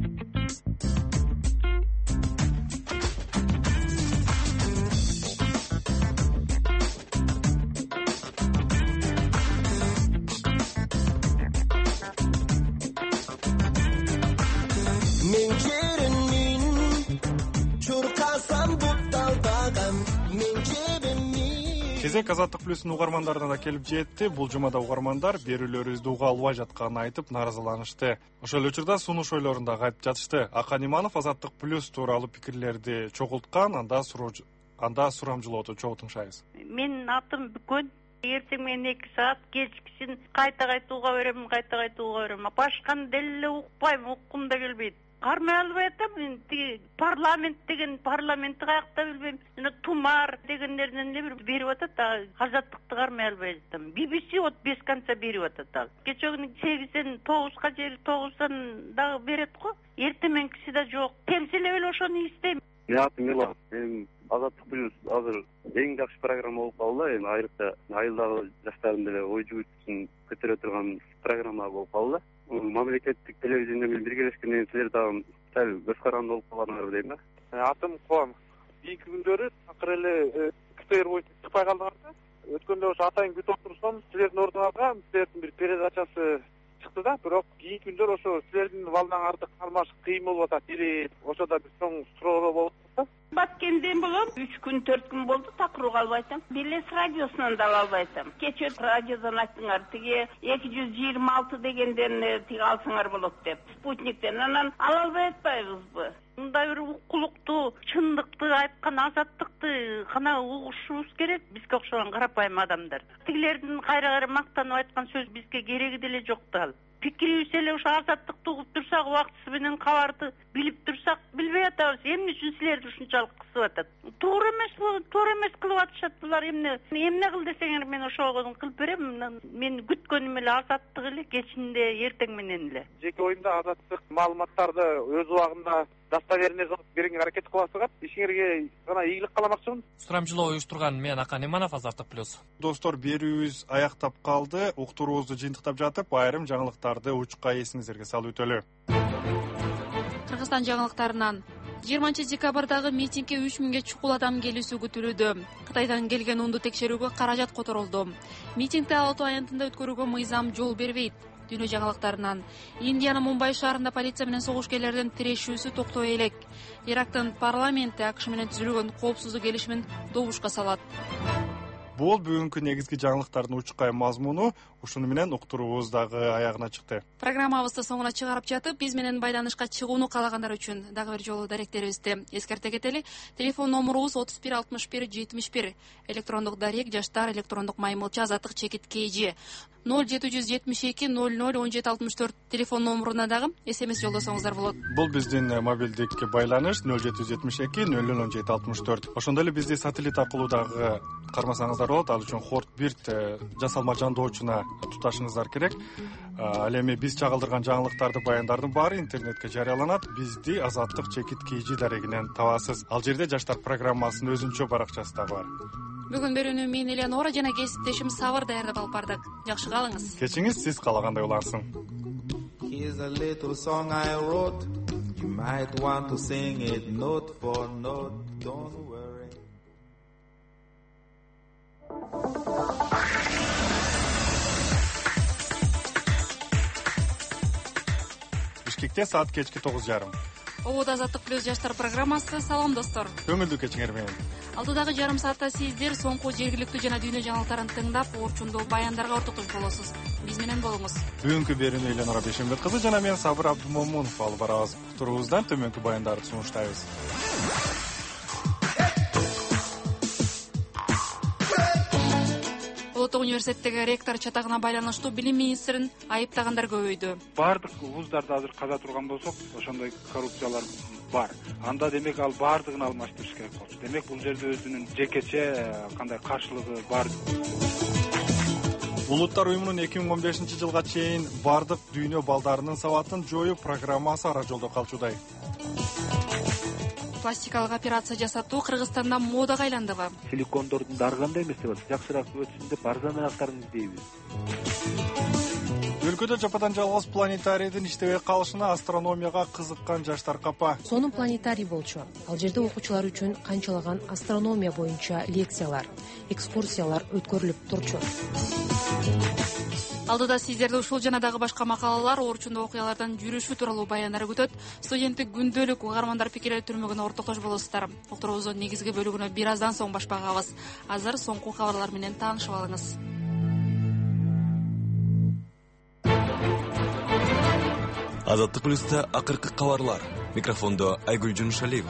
Кезек Азаттык плюстун угармандарына да келип жетти. Бул жумада угармандар берүүлөрүбүздү уга албай жатканын айтып нааразыланышты. Ошол эле учурда сунуш ойлорун да айтып жатышты. Акан Иманов Азаттык плюс тууралуу пикирлерди чогулткан, анда суроо анда сурамжылоодо чогултуңшайбыз.
Менин атым Бүкөн. Эртең менен эки саат, кечкисин кайта кайта уга берем, кайта кайта уга берем. Башканы деле укпайм, уккум да келбейт. Кармай албай атам, мен тиги парламент деген парламентти каякта билбейм. Жана Тумар дегендерден эле бир берип атат, Азаттыкты кармай албай атам. би би си вот без конца берип атат. Кечөгүнү сегизден тогузга же тогуздан дагы берет го. Эртеменкиси да жок. Темселеп эле ошону издейм.
Мен атым Милан. Мен Азаттык плюс азыр эң жакшы программа болуп калды. Эми айрыкча айылдагы жаштардын деле ой жүгүртүүсүн көтөрө турган программа болуп калды. Мамлекеттик телевидение менен биргелешкенден силер дагы сәл көз каранды болуп калганыңар дейм да.
Атым Кубан. Ийинки күндөрү акыр эле КТР боюнча чыкпай калдыңар да. Өткөндө ошо атайын күтүп турсам, силердин ордуңарга силердин бир передачасы чыкты да, бирок кийинки күндөр ошо силердин балдаңарды кармаш кыйын болуп атат. Бири ошодо бир чоң суроолор болуп атат.
Баткенден болом, үч күн төрт күн болду, такырууга албай атам. Белес радиосунан да албай атам. Кечээ радиодон айттыңар, тиги эки жүз жыйырма алты дегенден тиги алсаңар болот деп. Спутниктен анан ала албай атпайбызбы? Мындай бир укулукту, чындыкты айткан Азаттыкты гана угушубуз керек, бизге окшогон карапайым адамдар. Тигилердин кайра-кайра мактанып айткан сөз бизге кереги деле жок да. Пикирибиз эле ошо Азаттыкты угуп турсак, убактысы менен кабарды билип турсак, билбей атабыз. Эмне үчүн силерди ушунчалык кысып атат? Туура эмес бул, туура эмес кылып атышат булар. Эмне эмне кыл десеңер, мен ошого кылып берем. Мен күткөнүм эле Азаттык эле, кечинде, эртең менен эле.
Жеке оюнда Азаттык маалыматтарды өз убагында достоверный кылып берүүгө аракет кыласыздар. Ишиңерге гана ийгилик кааламакчымын.
Сурамжылоо уюштурган мен Акан Иманов, Азаттык плюс.
Достор, берүүбүз аяктап калды. Уктуруубузду жыйынтыктап жатып, айрым жаңылыктарды учукка эсиңиздерге салып өтөлү.
Кыргызстан жаңылыктарынан жыйырманчы декабрдагы митингге үч миңге чукул адам келүүсү күтүлүүдө. Кытайдан келген унду текшерүүгө каражат которулду. Митингди Алтоо аянтында өткөрүүгө мыйзам жол бербейт. Дүйнө жаңылыктарынан Индиянын Мумбай шаарында полиция менен согушкерлердин тирешүүсү токтой элек. Ирактын парламенти АКШ менен түзүлгөн коопсуздук келишимин добушка салат.
бул бүгүнкү негизги жаңылыктардын учкай мазмуну. Ушуну менен уктуруубуз дагы аягына чыкты.
Программабызды соңуна чыгарып жатып, биз менен байланышка чыгууну каалагандар үчүн дагы бир жолу даректерибизди эскерте кетели. Телефон номурубуз отуз бир алтымыш бир жетимиш бир. Электрондук дарек жаштар электрондук маймылча азаттык чекит kg ноль жети жүз жетимиш эки ноль ноль он жети алтымыш төрт телефон номуруна дагы смс жолдосоңуздар болот.
Бул биздин мобилдик байланыш ноль жети жүз жетимиш эки ноль ноль он жети алтымыш төрт. Ошондой эле бизди сателлит аркылуу дагы кармасаңыздар болот. Ал үчүн хорт бир жасалма жандоочуна туташыңыздар керек. Ал эми биз чагылдырган жаңылыктарды, баяндардын баары интернетке жарыяланат. Бизди азаттык чекит kg дарегинен табасыз. Ал жерде жаштар программасынын өзүнчө баракчасы дагы бар.
Бүгүн берүүнү мен Элеонора жана кесиптешим Сабыр даярдап алып бардык. Жакшы калыңыз.
Кечиңиз сиз каалагандай улансын.
Here's a little song I wrote. You might want to sing it note for note. Don't worry.
Бишкекте саат кечки тогуз жарым.
Обод азаттык плюс жаштар программасы. Салам достор.
Көңүлдүү кечиңер менен.
Алдыдагы жарым саатта сиздер соңку жергиликтүү жана дүйнө жаңылыктарын тыңдап, орчундуу баяндарга ортоктош болосуз. Биз менен болуңуз.
Бүгүнкү берүүнү Элеонора Бешембет кызы жана мен Сабыр Абдумомунов алып барабыз. Турубуздан төмөнкү баяндарды сунуштайбыз.
Улуттук университеттеги ректор чатагына байланыштуу билим министрин айыптагандар көбөйдү.
Бардык вуздарды азыр каза турган болсок, ошондой коррупциялар бар. Анда демек ал бардыгын алмаштырыш керек болчу. Демек бул жерде өзүнүн жекече кандай каршылыгы бар.
Улуттар уюмунун эки миң он бешинчи жылга чейин бардык дүйнө балдарынын сабатын жоюу программасы ара жолдо калчудай.
Пластикалык операция жасатуу Кыргызстанда модага айландыбы?
Силикондордун дарыгандай эмес деп атат. Жакшыраак өтсүн деп арзаныраактарын издейбиз.
Өлкөдө жападан жалгыз планетарийдин иштебей калышына астрономияга кызыккан жаштар капа.
Сонун планетарий болчу. Ал жерде окуучулар үчүн канчалаган астрономия боюнча лекциялар, экскурсиялар өткөрүлүп турчу.
Алдыда сиздерди ушул жана дагы башка макалалар, орчундуу окуялардан жүрүшү тууралуу баяндар күтөт. Студенттик күндөлүк угармандар пикирлер түрмөгүнө ортоктош болосуздар. Уктуруубуздун негизги бөлүгүнө бир аздан соң баш багабыз. Азыр соңку кабарлар менен таанышып алыңыз.
Азаттык плюста акыркы кабарлар. Микрофондо Айгүл Жумшалиева.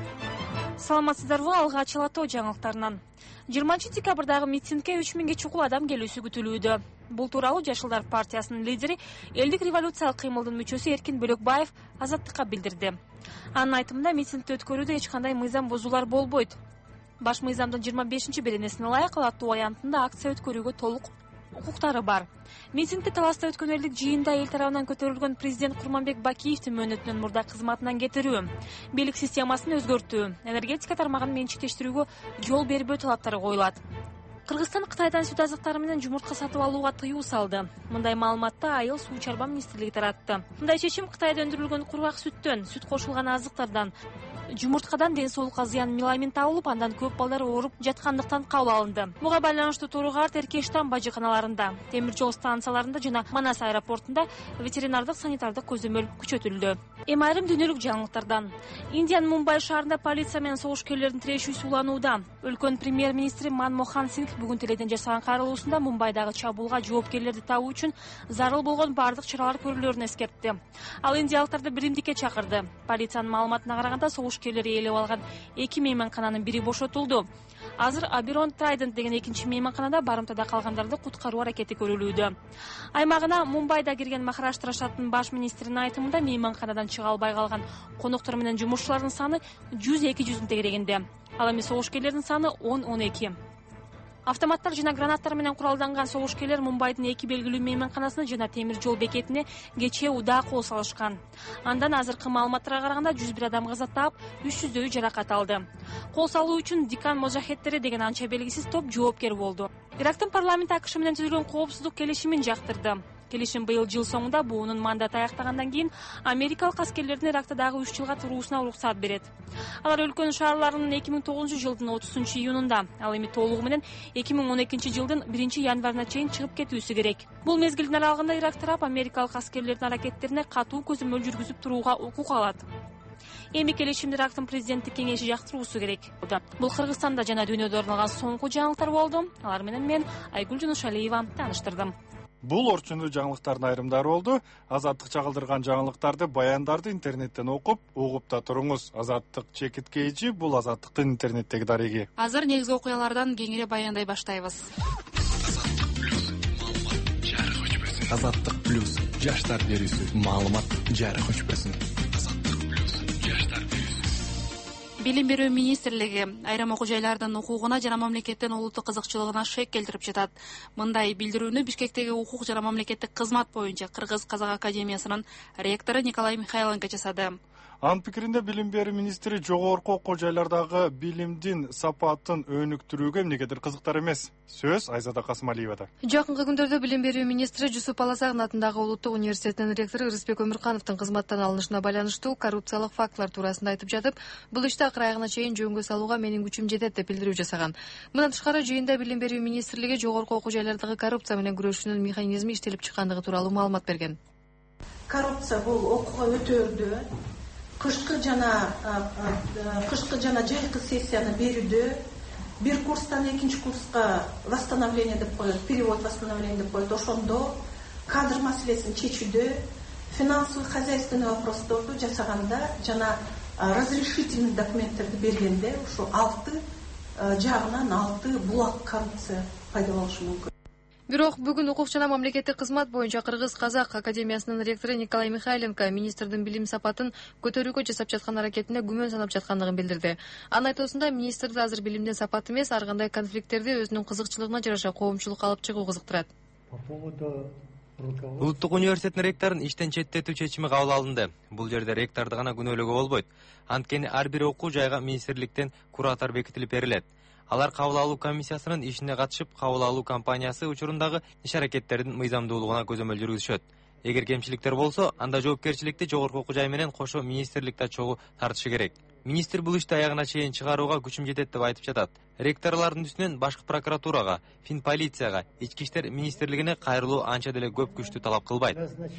Саламатсыздарбы, алгач алатоо жаңылыктарынан. жыйырманчы декабрдагы митингге үч миңге чукул адам келүүсү күтүлүүдө. Бул тууралуу Жашылдар партиясынын лидери, элдик революциялык кыймылдын мүчөсү Эркин Бөлөкбаев Азаттыкка билдирди. Анын айтымында митингди өткөрүүдө эч кандай мыйзам бузуулар болбойт. Баш мыйзамдын жыйырма бешинчи беренесине ылайык аттуу аянтында акция өткөрүүгө толук укуктары бар. Митингде таласта өткөн элдик жыйында эл тарабынан көтөрүлгөн президент Курманбек Бакиевдин мөөнөтүнөн мурда кызматынан кетирүү, бийлик системасын өзгөртүү, энергетика тармагын менчиктештирүүгө жол бербөө талаптары коюлат. Кыргызстан Кытайдан сүт азыктары менен жумуртка сатып алууга тыюу салды. Мындай маалыматты Айыл суу чарба министрлиги таратты. Мындай чечим Кытайда өндүрүлгөн кургак сүттөн, сүт кошулган азыктардан, жумурткадан ден соолукка зыян меламин табылып, андан көп балдар ооруп жаткандыктан кабыл алынды. Буга байланыштуу тургар Теркештан бажыканаларында, темир жол станцияларында жана Манас аэропортунда ветеринардык санитардык көзөмөл күчөтүлдү. Эми айрым дүйнөлүк жаңылыктардан. Индиянын Мумбай шаарында полиция менен согушкерлердин тирешүүсү уланууда. Өлкөнүн премьер-министри Манмохан Сингх бүгүн теледен жасаган кайрылуусунда Мумбайдагы чабуулга жоопкерлерди табуу үчүн зарыл болгон бардык чаралар көрүлөрүн эскертти. Ал индиялыктарды биримдикке чакырды. Полициянын маалыматына караганда согушкерлер ээлеп алган эки мейманкананын бири бошотулду. Азыр Аберон Трайдент деген экинчи мейманканада барымтада калгандарды куткаруу аракети көрүлүүдө. Аймагына Мумбайда кирген Махараштра штатынын баш министринин айтымында мейманканадан чыга албай калган коноктор менен жумушчулардын саны жүз эки жүздүн тегерегинде. Ал эми согушкерлердин саны он он эки. Автоматтар жана гранаттар менен куралданган согушкерлер Мумбайдын эки белгилүү мейманканасына жана темир жол бекетине кечээ удаа кол салышкан. Андан азыркы маалыматтарга караганда жүз бир адам каза таап, үч жүздөй жаракат алды. Кол салуу үчүн Дикан Можахеттери деген анча белгисиз топ жоопкер болду. Ирактын парламенти АКШ менен түзүлгөн коопсуздук келишимин жактырды. Келишим быйыл жыл соңунда буунун мандаты аяктагандан кийин америкалык аскерлердин Иракта дагы үч жылга туруусуна уруксат берет. Алар өлкөнүн шаарларынын эки миң тогузунчу жылдын отузунчу июнунда, ал эми толугу менен эки миң он экинчи жылдын биринчи январына чейин чыгып кетүүсү керек. Бул мезгилдин аралыгында Ирак тарап америкалык аскерлердин аракеттерине катуу көзөмөл жүргүзүп турууга укук алат. эми келишимди Ирактын президенттик кеңеши жактыруусу керек. Бул Кыргызстанда жана дүйнөдө орун алган соңку жаңылыктар болду. Алар менен мен Айгүл Жунушалиева тааныштырдым.
Бул орчундуу жаңылыктардын айрымдары болду. Азаттык чагылдырган жаңылыктарды, баяндарды интернеттен окуп, угуп да туруңуз. Азаттык чекиткейчи, бул Азаттыктын интернеттеги дареги.
Азыр негизги окуялардан кеңири баяндай баштайбыз.
Азаттык плюс жаштар берүүсү маалымат жарык өчпөсүн.
Билим берүү министрлиги айрым окуу жайлардын укугуна жана мамлекеттин улуттук кызыкчылыгына шек келтирип жатат. Мындай билдирүүнү Бишкектеги укук жана мамлекеттик кызмат боюнча Кыргыз-Казак академиясынын ректору Николай Михайленко жасады.
Анын пикиринде билим берүү министри жогорку окуу жайлардагы билимдин сапатын өнүктүрүүгө эмнегедир кызыктар эмес. Сөз Айзада Касымалиевада.
Жакынкы күндөрдө билим берүү министри Жусуп Аласагын атындагы улуттук университетинин ректору Рыспек Өмүркановдун кызматтан алынышына байланыштуу коррупциялык фактылар туурасында айтып жатып, бул ишти акыр аягына чейин жөнгө салууга менин күчүм жетет деп билдирүү жасаган. Мындан тышкары жыйында билим берүү министрлиги жогорку окуу жайлардагы коррупция менен күрөшүүнүн механизми иштелип чыккандыгы тууралуу маалымат берген.
Коррупция бул окууга өтөөрдө, кышкы жана кышкы жана жайкы сессияны берүүдө, бир курстан экинчи курска восстановление деп коет, перевод восстановление деп коет, ошондо кадр маселесин чечүүдө, финансовый хозяйственный вопросторду жасаганда жана разрешительный документтерди бергенде ушу алты жагынан алты булак коррупция пайда болушу мүмкүн.
Бирок бүгүн укук жана мамлекеттик кызмат боюнча Кыргыз-Казак академиясынын ректору Николай Михайленко министрдин билим сапатын көтөрүүгө жасап жаткан аракетинде күмөн санап жаткандыгын билдирди. Анын айтуусунда министрди азыр билимдин сапаты эмес, ар кандай конфликттерди өзүнүн кызыкчылыгына жараша коомчулукка алып чыгуу кызыктырат.
Улуттук университеттин ректорун иштен четтетүү чечими кабыл алынды. Бул жерде ректорду гана күнөөлөөгө болбойт. Анткени ар бир окуу жайга министрликтен куратор бекитилип берилет. Алар кабыл алуу комиссиясынын ишине катышып, кабыл алуу компаниясы учурундагы иш аракеттердин мыйзамдуулугуна көзөмөл жүргүзүшөт. Эгер кемчиликтер болсо, анда жоопкерчиликти жогорку окуу жай менен кошо министрликте чогуу тартышы керек. Министр бул ишти аягына чейин чыгарууга күчүм жетет деп айтып жатат. Ректорлордун үстүнөн башкы прокуратурага, финполицияга, ички иштер министрлигине кайрылуу анча деле көп күчтү талап кылбайт.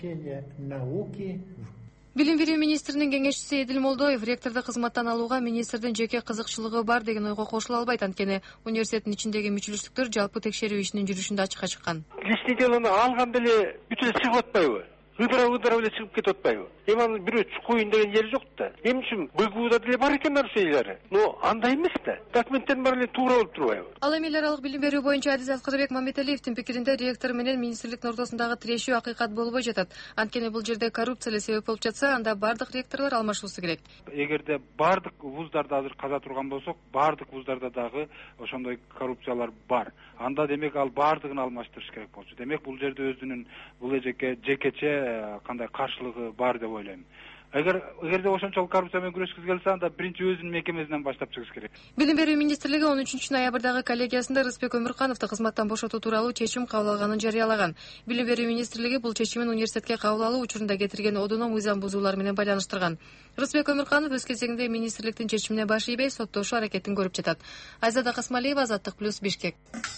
Билим берүү министринин кеңешчиси Эдил Молдоев ректорду кызматтан алууга министрдин жеке кызыкчылыгы бар деген ойго кошула албайт, анткени университеттин ичиндеги мүчүлүштүктөр жалпы текшерүү ишинин жүрүшүндө ачыкка чыккан.
Личный делону алган деле бүт эле чыгып атпайбы? Ыдыра-ыдыра эле чыгып кетип атпайбы? Эми аны бирөө чукуйун деген жери жок да. Эмне үчүн БГУда деле бар экен нарушениялары? Но андай эмес да. Документтердин баары эле туура болуп турбайбы?
Ал эми эл аралык билим берүү боюнча адис Аскарбек Мамметалиевдин пикиринде ректор менен министрликтин ортосундагы тирешүү акыйкат болбой жатат. Анткени бул жерде коррупция эле себеп болуп жатса, анда бардык ректорлор алмашуусу керек.
Эгерде бардык вуздарда азыр каза турган болсок, бардык вуздарда дагы ошондой коррупциялар бар. Анда демек ал бардыгын алмаштырыш керек болчу. Демек бул жерде өзүнүн бул эжеке жекече кандай каршылыгы бар деп ойлойм. Эгер эгерде ошончолук коррупция менен күрөшкүз келсе, анда биринчи өзүнүн мекемесинен баштап чыгыш керек.
Билим берүү министрлиги он үчүнчү ноябрдагы коллегиясында Рыспек Өмүркановду кызматтан бошотуу тууралуу чечим кабыл алганын жарыялаган. Билим берүү министрлиги бул чечимин университетке кабыл алуу учурунда кетирген одоно мыйзам бузуулар менен байланыштырган. Рыспек Өмүрканов өз кезегинде министрликтин чечимине баш ийбей соттошуу аракетин көрүп жатат. Айзада Касымалиева, Азаттык плюс, Бишкек.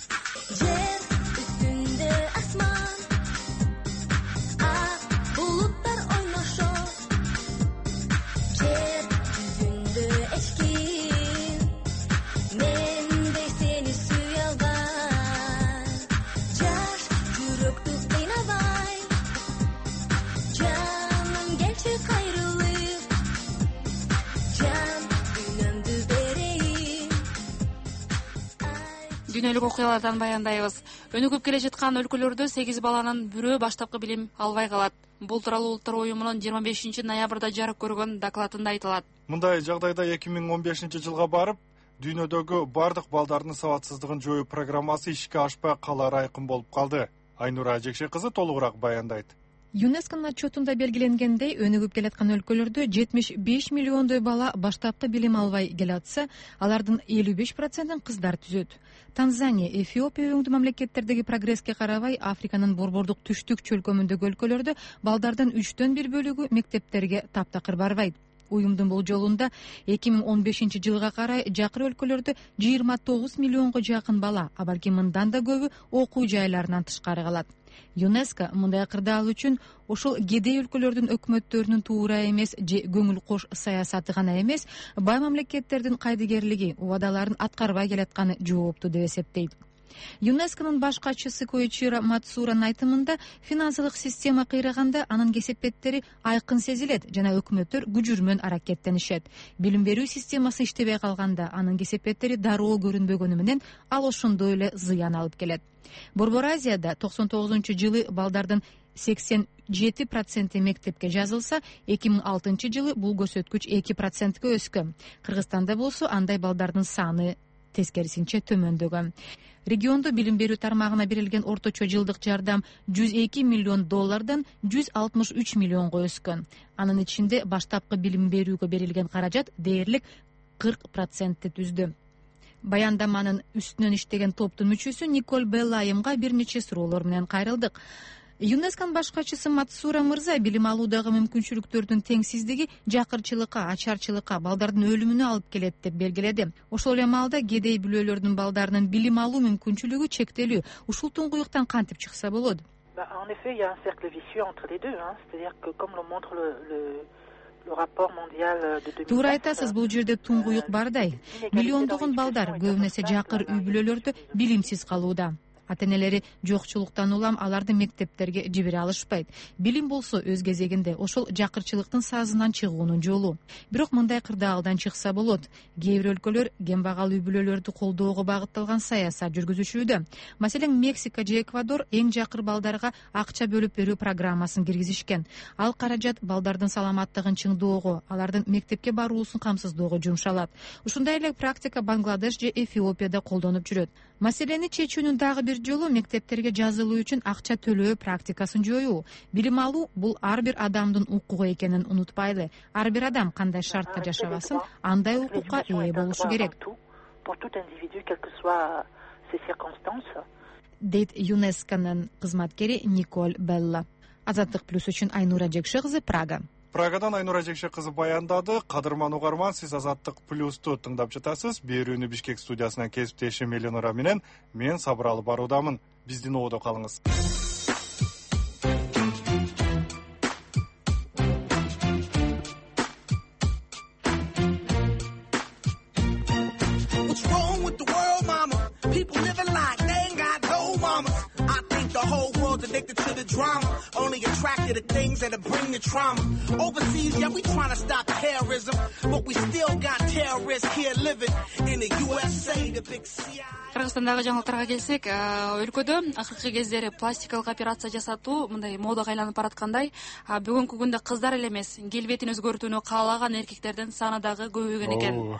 Дүйнөлүк окуялардан баяндайбыз. Өнүгүп келе жаткан өлкөлөрдө сегиз баланын бирөө баштапкы билим албай калат. Бул тууралуу Улуттар уюмунун жыйырма бешинчи ноябрда жарык көргөн докладында айтылат.
Мындай жагдайда эки миң он бешинчи жылга барып, дүйнөдөгү бардык балдардын сабатсыздыгын жоюу программасы ишке ашпай калары айкын болуп калды. Айнура Жекше кызы толугураак баяндайт.
ЮНЕСКОнун отчетунда белгиленгендей, өнүгүп келаткан өлкөлөрдө жетимиш беш миллиондой бала баштапкы билим албай келатса, алардын элүү беш процентин кыздар түзөт. Танзания, Эфиопия өңдүү мамлекеттердеги прогресске карабай, Африканын борбордук түштүк чөлкөмүндөгү өлкөлөрдө балдардын үчтөн бир бөлүгү мектептерге таптакыр барбайт. уюмдун болжолунда эки миң он бешинчи жылга карай жакыр өлкөлөрдө жыйырма тогуз миллионго жакын бала, а балки мындан да көбү окуу жайларынан тышкары калат. ЮНЕСКО мындай кырдаал үчүн ошол кедей өлкөлөрдүн өкмөттөрүнүн туура эмес же көңүл кош саясаты гана эмес, бай мамлекеттердин кайдыгерлиги, убадаларын аткарбай келатканы жоопту деп эсептейт. ЮНЕСКОнун баш катчысы Коичиро Мацуранын айтымында, финансылык система кыйраганда анын кесепеттери айкын сезилет жана өкмөттөр күжүрмөн аракеттенишет. Билим берүү системасы иштебей калганда анын кесепеттери дароо көрүнбөгөнү менен ал ошондой эле зыян алып келет. Борбор Азияда токсон тогузунчу жылы балдардын сексен жети проценти мектепке жазылса, эки миң алтынчы жылы бул көрсөткүч эки процентке өскөн. Кыргызстанда болсо андай балдардын саны тескерисинче төмөндөгөн. Региондо билим берүү тармагына берилген орточо жылдык жардам жүз эки миллион доллардан жүз алтымыш үч миллионго өскөн. Анын ичинде баштапкы билим берүүгө берилген каражат дээрлик кырк процентти түздү. Баяндаманын үстүнөн иштеген топтун мүчөсү Николь Белла айымга бир нече суроолор менен кайрылдык. ЮНЕСКонун баш катчысы Мацура мырза билим алуудагы мүмкүнчүлүктөрдүн теңсиздиги жакырчылыкка, ачарчылыкка, балдардын өлүмүнө алып келет деп белгиледи. Ошол эле маалда кедей бүлөлөрдүн балдарынын билим алуу мүмкүнчүлүгү чектелүү. Ушул туңгуюктан кантип чыкса болот?
En effet, il y a un cercle vicieux entre les deux, hein. C'est-à-dire que comme le montre le, le... le rapport mondial de deux mille quatre.
Туура айтасыз, бул жерде туңгуюк бардай. Миллиондогон балдар көбүн эсе жакыр үй бүлөлөрдө билимсиз калууда. Ата-энелери жокчулуктан улам аларды мектептерге жибере алышпайт. Билим болсо өз кезегинде ошол жакырчылыктын сазынан чыгуунун жолу. Бирок мындай кырдаалдан чыкса болот. Кээ бир өлкөлөр кембагал үй бүлөлөрдү колдоого багытталган саясат жүргүзүшүүдө. Маселен, Мексика же Эквадор эң жакыр балдарга акча бөлүп берүү программасын киргизишкен. Ал каражат балдардын саламаттыгын чыңдоого, алардын мектепке баруусун камсыздоого жумшалат. Ушундай эле практика Бангладеш же Эфиопияда колдонуп жүрөт. Маселени чечүүнүн дагы бир жолу мектептерге жазылуу үчүн акча төлөө практикасын жоюу. Билим алуу бул ар бир адамдын укугу экенин унутпайлы. Ар бир адам кандай шартта жашабасын, андай укукка ээ болушу керек. Дейт ЮНЕСКонун кызматкери Николь Белла. Азаттык плюс үчүн Айнура Жекше кызы, Прага.
Прагадан Айнура Жекше кызы баяндады. Кадырман угарман, сиз Азаттык плюсту тыңдап жатасыз. Берүүнү Бишкек студиясынан кесиптешим Эленора менен мен Сабыралы баруудамын. Биздин оодо калыңыз.
What's wrong with the world, mama? People living like they ain't got no mamas. I think the whole world's addicted to the drama, only attracted to things that'll bring the trauma. Overseas, yeah, we trying to stop terrorism, but we still got terrorists here living in the U S A, the big C I A.
Кыргызстандагы жаңылыктарга келсек, өлкөдө акыркы кездери пластикалык операция жасатуу мындай модага айланып бараткандай, бүгүнкү күндө кыздар эле эмес, келбетин өзгөртүүнү каалаган эркектердин саны дагы көбөйгөн экен.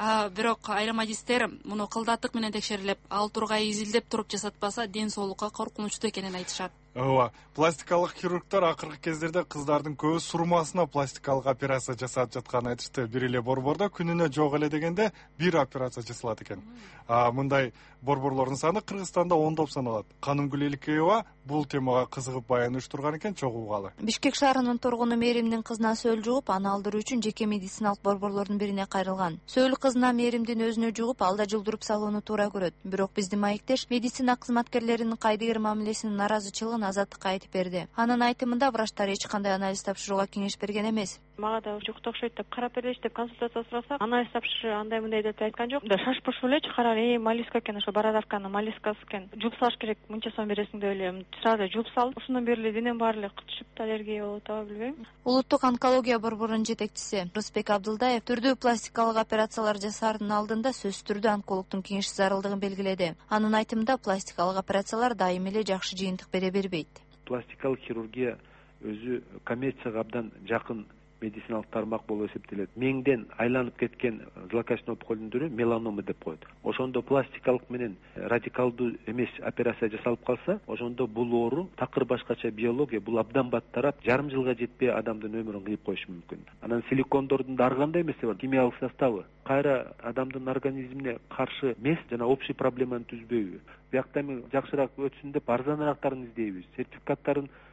Бирок айрым адистер муну кылдаттык менен текшерилип, ал тургай изилдеп туруп жасатпаса, ден соолукка коркунучтуу экенин айтышат.
Ооба, пластикалык хирургтар акыркы кездерде кыздардын көз сурмасына пластикалык операция жасап жатканын айтышты. Бир эле борбордо күнүнө жок эле дегенде бир операция жасалат экен. А мындай борборлордун саны Кыргызстанда ондоп саналат. Канымгүл Эликеева бул темага кызыгып баян уюштурган экен, чогуу угалы.
Бишкек шаарынын тургуну Мээримдин кызына сөөл жугуп, аны алдыруу үчүн жеке медициналык борборлордун бирине кайрылган. Сөөл кызына Мээримдин өзүнө жугуп, алда жылдырып салууну туура көрөт. Бирок биздин маектеш медицина кызматкерлеринин кайдыгер мамилесинин наразычылыгын Азаттыкка айтып берди. Анын айтымында врачтар эч кандай анализ тапшырууга кеңеш берген эмес.
Мага да жукта окшойт деп карап береличи деп консультация сурасак, анализ тапшыруу андай мындай деп айткан жок. Да шашып ушул эле чыгарар, э моллюска экен, ошо бородавканын моллюскасы экен. Жууп салыш керек, мынча сом бересиң деп эле сразу жууп салдым. Ошондон бери эле денем баары эле кытышып, аллергия болуп атабы билбейм.
Улуттук онкология борборунун жетекчиси Рысбек Абдылдаев түрдүү пластикалык операциялар жасаардын алдында сөзсүз түрдө онкологдун кеңеши зарылдыгын белгиледи. Анын айтымында пластикалык операциялар дайым эле жакшы жыйынтык бере бербейт.
Пластикалык хирургия өзү коммерцияга абдан жакын медициналык тармак болуп эсептелет. Меңден айланып кеткен злокачественный опухолдун түрү меланома деп коет. Ошондо пластикалык менен радикалдуу эмес операция жасалып калса, ошондо бул оору такыр башкача биология, бул абдан баттарап, жарым жылга жетпей адамдын өмүрүн кыйып коюшу мүмкүн. Анан силикондордун да ар кандай эмеси бар, химиялык составы кайра адамдын организмине каршы эмес, жана общий проблеманы түзбөйбү. Биякта эми жакшыраак өтсүн деп арзанырактарын издейбиз. Сертификаттарын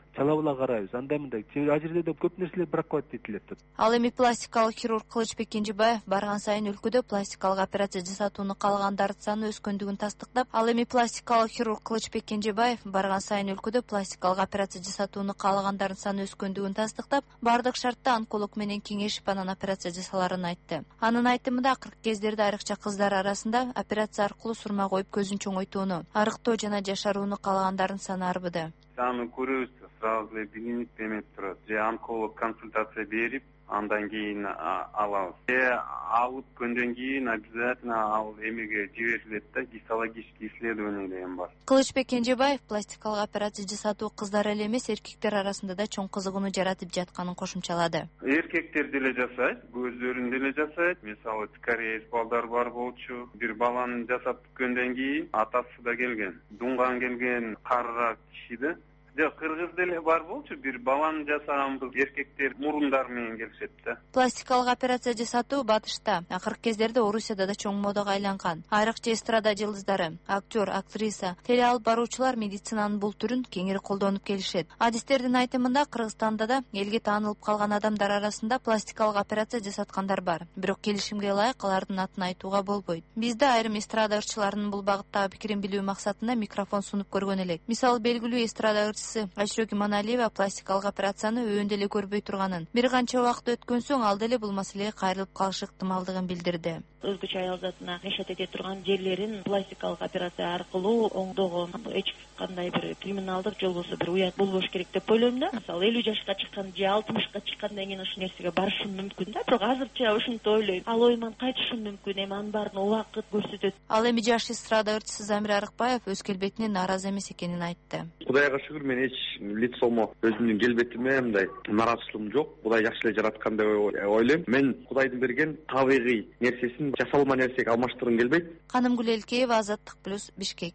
чалап эле карайбыз, андай мындай ал жерде да көп нерселер браковать этилет да.
Ал эми пластикалык хирург Кылычбек Кенжебаев барган сайын өлкөдө пластикалык операция жасатууну каалагандардын саны өскөндүгүн тастыктап, ал эми пластикалык хирург Кылычбек Кенжебаев барган сайын өлкөдө пластикалык операция жасатууну каалагандардын саны өскөндүгүн тастыктап, бардык шартта онколог менен кеңешип анан операция жасаларын айтты. Анын айтымында акыркы кездерде айрыкча кыздар арасында операция аркылуу сурма коюп көзүн чоңойтууну, арыктоо жана жашарууну каалагандардын саны арбыды.
Саны көрөбүз, сразу эле билинип эметип турат. Же онколог консультация берип, андан кийин алабыз. Э алып көндөн кийин обязательно ал эмеге жиберилет да, гистологический исследование деген бар.
Кылычбек Кенжебаев пластикалык операция жасатуу кыздар эле эмес, эркектер арасында да чоң кызыгууну жаратып жатканын кошумчалады.
Эркектер деле жасайт, көздөрүн деле жасайт. Мисалы, скорее балдар бар болчу. Бир баланы жасап бүткөндөн кийин атасы да келген. Дунган келген карыраак киши да. Жок, кыргыз деле бар болчу, бир баланы жасаганбыз, эркектер мурундар менен келишет да.
Пластикалык операция жасатуу батышта, акыркы кездерде Орусияда да чоң модага айланган. Айрыкча эстрада жылдыздары, актер, актриса, теле алып баруучулар медицинанын бул түрүн кеңири колдонуп келишет. Адистердин айтымында Кыргызстанда да элге таанылып калган адамдар арасында пластикалык операция жасаткандар бар. Бирок келишимге ылайык алардын атын айтууга болбойт. Бизде айрым эстрада ырчыларынын бул багыттагы пикирин билүү максатында микрофон сунуп көргөн элек. Мисалы, белгилүү эстрада Айшөрөк Иманалиева пластикалык операцияны өйүндө эле көрбөй турганын, бир канча убакыт өткөн соң ал деле бул маселеге кайрылып калышы ыктымалдыгын билдирди.
Өзгөчө аял затына кыйшат эте турган жерлерин пластикалык операция аркылуу оңдогон эч кандай бир криминалдык же болбосо бир уят болбош керек деп ойлойм да. Мисалы, элүү жашка чыккан же алтымышка чыккандан кийин ушул нерсеге барышым мүмкүн да. Бирок азырча ушинтип ойлойм. Ал оюман кайтышым мүмкүн, эми анын баарын убакыт көрсөтөт.
Ал эми жаш эстрада ырчысы Замир Арыкбаев өз келбетине нааразы эмес экенин айтты.
Кудайга шүгүр, мен эч лицомо, өзүмдүн келбетиме мындай нараазычылыгым жок. Кудай жакшы эле жараткан деп ойлойм. Мен Кудайдын берген табигый нерсесин жасалма нерсеге алмаштыргым келбейт.
Канымгүл Элкеева, Азаттык плюс, Бишкек.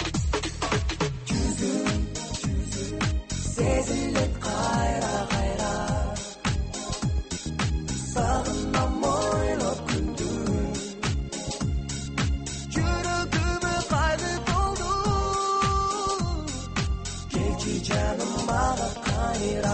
Сезилет кайра кайра сагынам ойлоп күндү жүрөгүмө кайгы толду келчи жаным мага кайра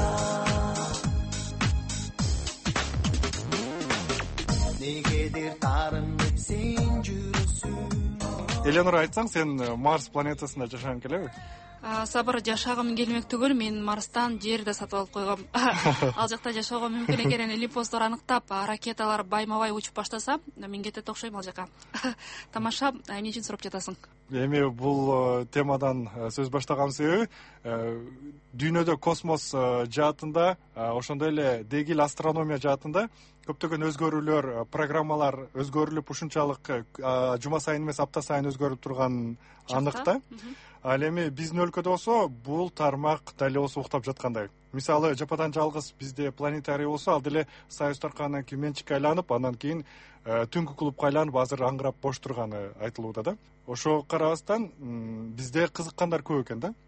негедир таарынып сен жүрөсүң.
Эленор, айтсаң, сен Марс планетасында жашагың келеби?
Сабыр, жашагым келмек түгүл, мен Марстан жерди сатып алып койгом. Ал жакта жашоого мүмкүн экенин Илимпоздор аныктап, ракеталар байма-бай учуп баштаса, мен кетет окшойм ал жака. Тамаша, эмне үчүн сурап жатасың?
Эми бул темадан сөз баштаган себеби дүйнөдө космос жаатында, ошондой эле дегил астрономия жаатында көптөгөн өзгөрүүлөр, программалар өзгөрүлүп, ушунчалык жума сайын эмес, апта сайын өзгөрүп турган анык да. Ал эми биздин өлкөдө болсо бул тармак дали болсо уктап жаткандай. Мисалы, жападан жалгыз бизде планетарий болсо, ал деле Союз таркандан кийин менчикке айланып, андан кийин түнкү клубка айланып, азыр аңгырап бош турганы айтылууда да. Ошого карабастан бизде кызыккандар көп экен да.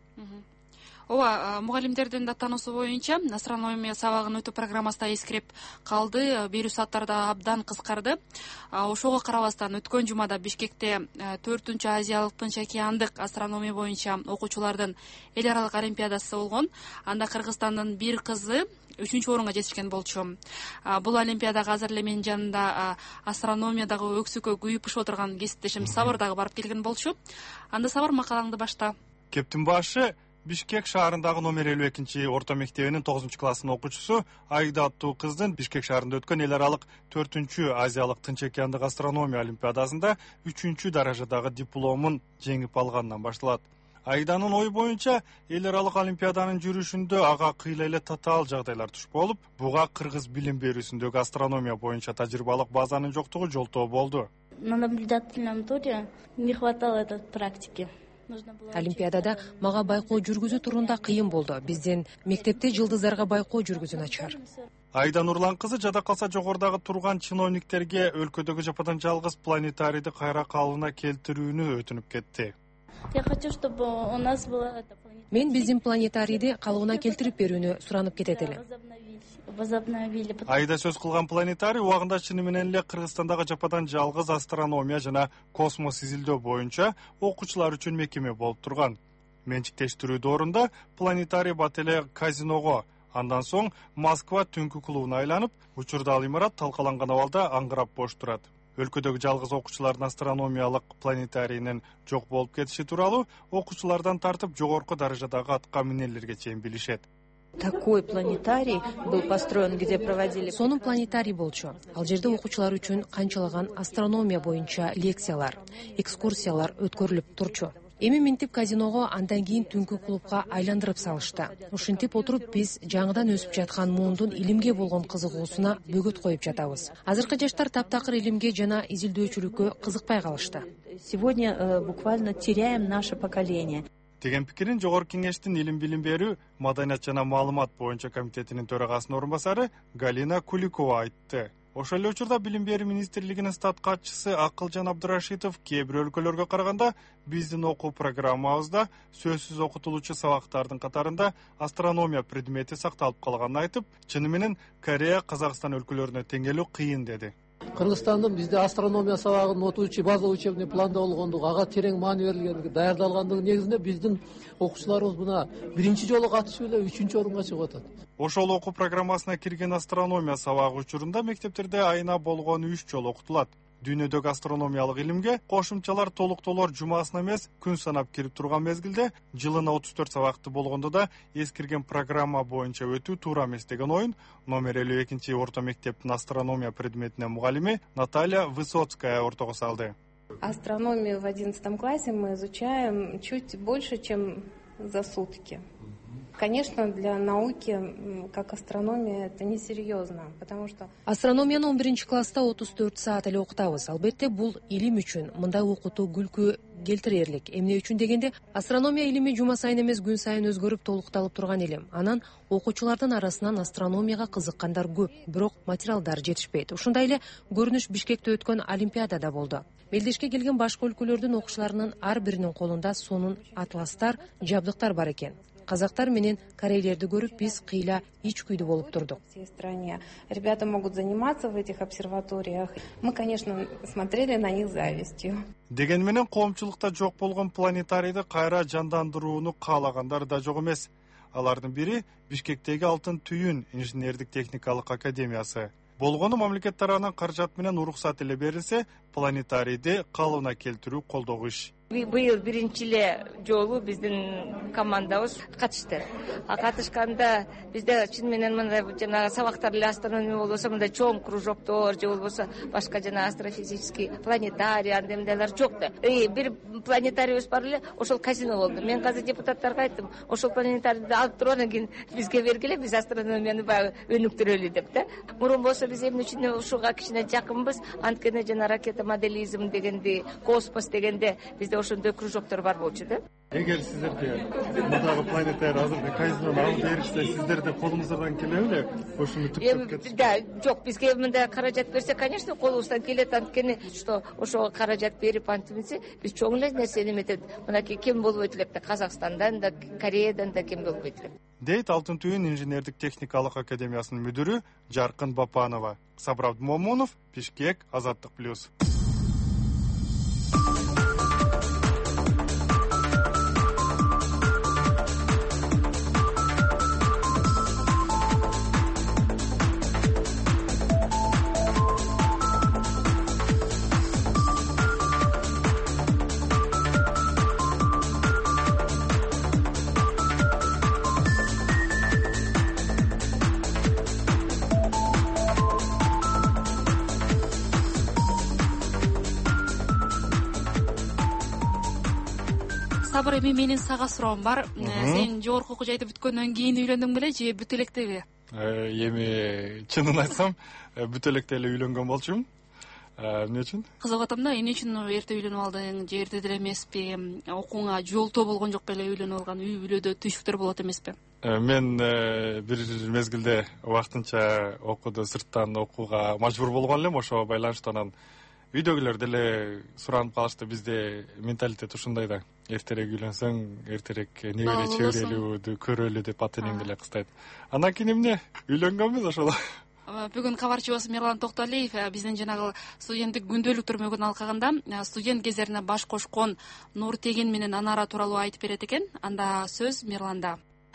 Ооба, мугалимдердин да таануусу боюнча астрономия сабагын өтүү программасында эскирип калды, берүү сааттары да абдан кыскарды. Ошого карабастан өткөн жумада Бишкекте төртүнчү Азиялык Тынч океандык астрономия боюнча окуучулардын эл аралык олимпиадасы болгон. Анда Кыргызстандын бир кызы үчүнчү орунга жетишкен болчу. Бул олимпиадага азыр эле менин жанымда астрономиядагы өксүккө күйүп бышып отурган кесиптешим Сабыр дагы барып келген болчу. Анда Сабыр, макалаңды башта.
Кептин башы Бишкек шаарындагы номер элүү экинчи орто мектебинин тогузунчу класстын окуучусу Айда аттуу кыздын Бишкек шаарында өткөн эл аралык төртүнчү Азиялык Тынч океандык астрономия олимпиадасында үчүнчү даражадагы дипломун жеңип алганынан башталат. Айданын ою боюнча, эл аралык олимпиаданын жүрүшүндө ага кыйла эле татаал жагдайлар туш болуп, буга кыргыз билим берүүсүндөгү астрономия боюнча тажрыйбалык базанын жоктугу жолтоо болду.
На наблюдательном туре не хватало этой практики.
Олимпиадада мага байкоо жүргүзүү туурунда кыйын болду. Биздин мектепте жылдыздарга байкоо жүргүзүү начар.
Айда Нурлан кызы жада калса жогорудагы турган чиновниктерге өлкөдөгү жападан жалгыз планетарийди кайра калыбына келтирүүнү өтүнүп кетти.
Я хочу, чтобы у нас была
Мен биздин планетарийди калыбына келтирип берүүнү суранып кетет элем.
Айда сөз кылган планетарий убагында чыны менен эле Кыргызстандагы жападан жалгыз астрономия жана космос изилдөө боюнча окуучулар үчүн мекеме болуп турган. менчиктештирүүдө орунда планетарий бат эле казиного, андан соң Москва түнкү клубуна айланып, учурда ал имарат талкаланган абалда аңгырап бош турат. Өлкөдөгү жалгыз окуучулардын астрономиялык планетарийинин жок болуп кетиши тууралуу окуучулардан тартып жогорку даражадагы атка минерлерге чейин билишет.
Такой планетарий был построен, где проводили...
Сонун планетарий болчу. Ал жерде окуучулар үчүн канчалаган астрономия боюнча лекциялар, экскурсиялар өткөрүлүп турчу. Эми минтип казиного, андан кийин түнкү клубка айландырып салышты. Ушинтип отуруп биз жаңыдан өсүп жаткан муундун илимге болгон кызыгуусуна бөгөт коюп жатабыз. Азыркы жаштар таптакыр илимге жана изилдөөчүлүккө кызыкпай калышты.
Сегодня буквально теряем наше поколение.
Деген пикирин Жогорку Кеңештин илим билим берүү, маданият жана маалымат боюнча комитетинин төрагасынын орун басары Галина Куликова айтты. Ошол эле учурда Билим берүү министрлигинин стат катчысы Акылжан Абдырашитов кээ бир өлкөлөргө караганда биздин окуу программабызда сөзсүз окутулуучу сабактардын катарында астрономия предмети сакталып калганын айтып, чыны менен Корея, Казакстан өлкөлөрүнө теңелүү кыйын деди.
Кыргызстандын бизде астрономия сабагынын отуучу база учебный планда болгондугу, ага терең маани берилгендиги, даярдалгандыгы негизинде биздин окуучуларыбыз мына биринчи жолу катышып эле үчүнчү орунга чыгып атат.
Ошол окуу программасына кирген астрономия сабагы учурунда мектептерде айына болгону үч жолу окутулат. Дүйнөдөгү астрономиялык илимге кошумчалар толуктоолор жумасына эмес, күн санап кирип турган мезгилде жылына отуз төрт сабакты болгондо да эскирген программа боюнча өтүү туура эмес деген оюн номер элүү экинчи орто мектептин астрономия предметинин мугалими Наталья Высоцкая ортого салды.
Астрономию в одиннадцатом классе мы изучаем чуть больше, чем за сутки. Конечно, для науки, как астрономия, это несерьезно, потому что...
Астрономияны он биринчи класста отуз төрт саат эле окутабыз. Албетте, бул илим үчүн мындай окутуу күлкү келтирерлик. Эмне үчүн дегенде, астрономия илими жума сайын эмес күн сайын өзгөрүп толукталып турган илим. Анан окуучулардын арасынан астрономияга кызыккандар көп, бирок материалдар жетишпейт. Ушундай эле көрүнүш Бишкекте өткөн Олимпиадада болду. Мелдешке келген башка өлкөлөрдүн окуучуларынын ар биринин колунда сонун атластар, жабдыктар бар экен. Казактар менен корейлерди көрүп биз кыйла ич күйдүү болуп турдук.
В всей стране ребята могут заниматься в этих обсерваториях. Мы, конечно, смотрели на них завистью.
Деген менен коомчулукта жок болгон планетарийди кайра жандандырууну каалагандар да жок эмес. Алардын бири Бишкектеги Алтын түйүн инженердик техникалык академиясы. Болгону мамлекет тарабынан каражат менен уруксат эле берилсе, планетарийди калыбына келтирүү колдогу иш.
Быйыл биринчи эле жолу биздин командабыз катышты. А катышканда бизде чын менен мындай жана сабактар эле астрономия болбосо, мындай чоң кружоктор же болбосо башка жана астрофизический планетарий андай мындайлар жок да. И бир планетарийбиз бар эле, ошол казино болду. Мен азыр депутаттарга айттым, ошол планетарийди алып туруп анан кийин бизге бергиле, биз астрономияны баягы өнүктүрөлү деп да. Мурун болсо биз эмне үчүн ушуга кичине жакынбыз, анткени жана ракета моделизм дегенди, космос дегенде бизде ошондой кружоктор бар болчу да.
Эгер сиздерге мындагы планетарий азыркы казинону алып беришсе, сиздер да колуңуздан келе беле ошону түптөп кетиш?
Да, жок, бизге мындай каражат берсе, конечно, колубуздан келет, анткени что ошого каражат берип антимесе, биз чоң эле нерсени эметет. Мынакей кем болбойт элек да, Казакстандан да, Кореядан да кем болбойт элек.
Дейт Алтын түйүн инженердик техникалык академиясынын мүдүрү Жаркын Бапанова. Сабыр Момунов, Бишкек, Азаттык плюс.
Сабыр, эми менин сага суроом бар. Сен жогорку окуу жайды бүткөндөн кийин үйлөндүң беле же бүт электеби?
Эми чынын айтсам, бүт электе эле үйлөнгөн болчумун. Эмне үчүн?
Кызыгып атам да, эмне үчүн эрте үйлөнүп алдың, же эрте деле эмеспи? Окууңа жолтоо болгон жок беле үйлөнүп алган, үй бүлөдө түйшүктөр болот эмеспи?
Мен бир мезгилде убактынча окууду сырттан окууга мажбур болгон элем, ошого байланыштуу анан үйдөгүлөр деле суранып калышты. Бизде менталитет ушундай да. Эртерээк үйлөнсөң, эртерээк небере чөбүрөлүүдү көрөлү деп ата энең деле кыстайт. Анан кийин эмне үйлөнгөнбүз ошол.
Бүгүн кабарчыбыз Мирлан Токтолиев биздин жанагы студенттик күндөлүк түрмөгүн алкагында студент кездерине баш кошкон Нуртеген менен Анара тууралуу айтып берет экен. Анда сөз Мирланда.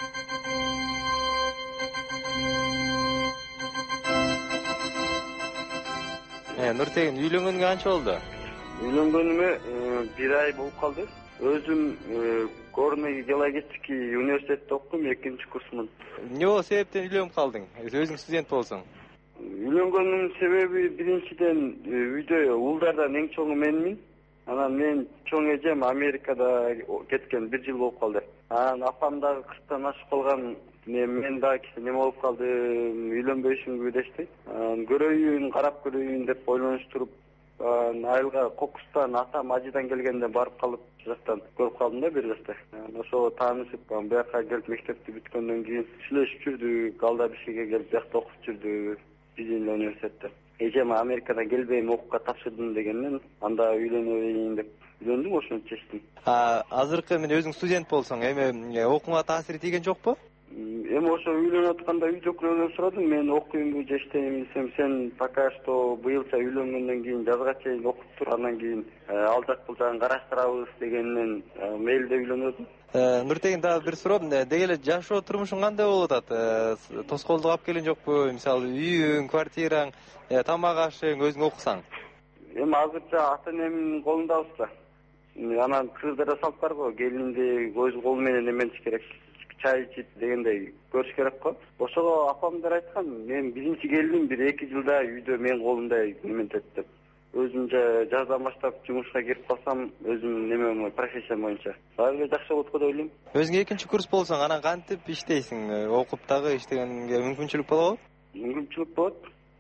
Нуртеген үйлөнгөнгө канча болду?
Үйлөнгөнүмө бир ай болуп калды. Өзүм Горный геологический университетте окуйм, экинчи курсмун.
Эмне болуп себептен үйлөнүп калдың? Өзүң студент болсоң.
Үйлөнгөнүмдүн себеби биринчиден үйдө уулдардан эң чоңу менмин. Анан мен чоң эжем Америкада кеткен бир жыл болуп калды. Анан апам дагы кырктан ашып калган. Мен дагы неме болуп калдым, үйлөнбөйсүңбү дешти. Анан көрөйүн, карап көрөйүн деп ойлонуштуруп, айылга Кокустан атам ажыдан келгенде барып калып, жактан көрүп калдым да бир жашта. Ошо таанышып, бияка келип мектепти бүткөндөн кийин сүйлөшүп жүрдүк, алда бишкекке келип биякта окуп жүрдү биздин университетте. Эжем Америкадан келбейм, окууга тапшырдым дегенден, анда үйлөнөйүн деп үйлөндүм, ошону чечтим.
Азыркы мен өзүң студент болсоң, эми окууга таасири тийген жокпу?
Эми ошо үйлөнүп атканда үйдөгүлөрдөн сурадым, мен окуймбу же иштеймби десем, сен пока что быйылча үйлөнгөндөн кийин жазга чейин окуп тур, андан кийин ал жак бул жагын караштырабыз дегенден мейилде үйлөнөдүм.
Нуртеген, дагы бир суроо, деги эле жашоо турмушуң кандай болуп атат? Тоскоолдук алып келген жокпу? Мисалы үйүң, квартираң, тамак ашың, өзүң окусаң?
Эми азырча ата энемдин колундабыз да. Анан кыздарда салт бар го, келинди өз колу менен эметиш керек. Чай ичип дегендей көрүш керек го. Ошого апамдар айткан, мен биринчи келдим, бир эки жылда үйдө мен колумда эметет деп. Өзүм жаздан баштап жумушка кирип калсам, өзүм неме профессиям боюнча дагы эле жакшы болот го деп ойлойм.
Өзүң экинчи курс болсоң, анан кантип иштейсиң? Окуп дагы иштегенге мүмкүнчүлүк болобу?
Мүмкүнчүлүк болот.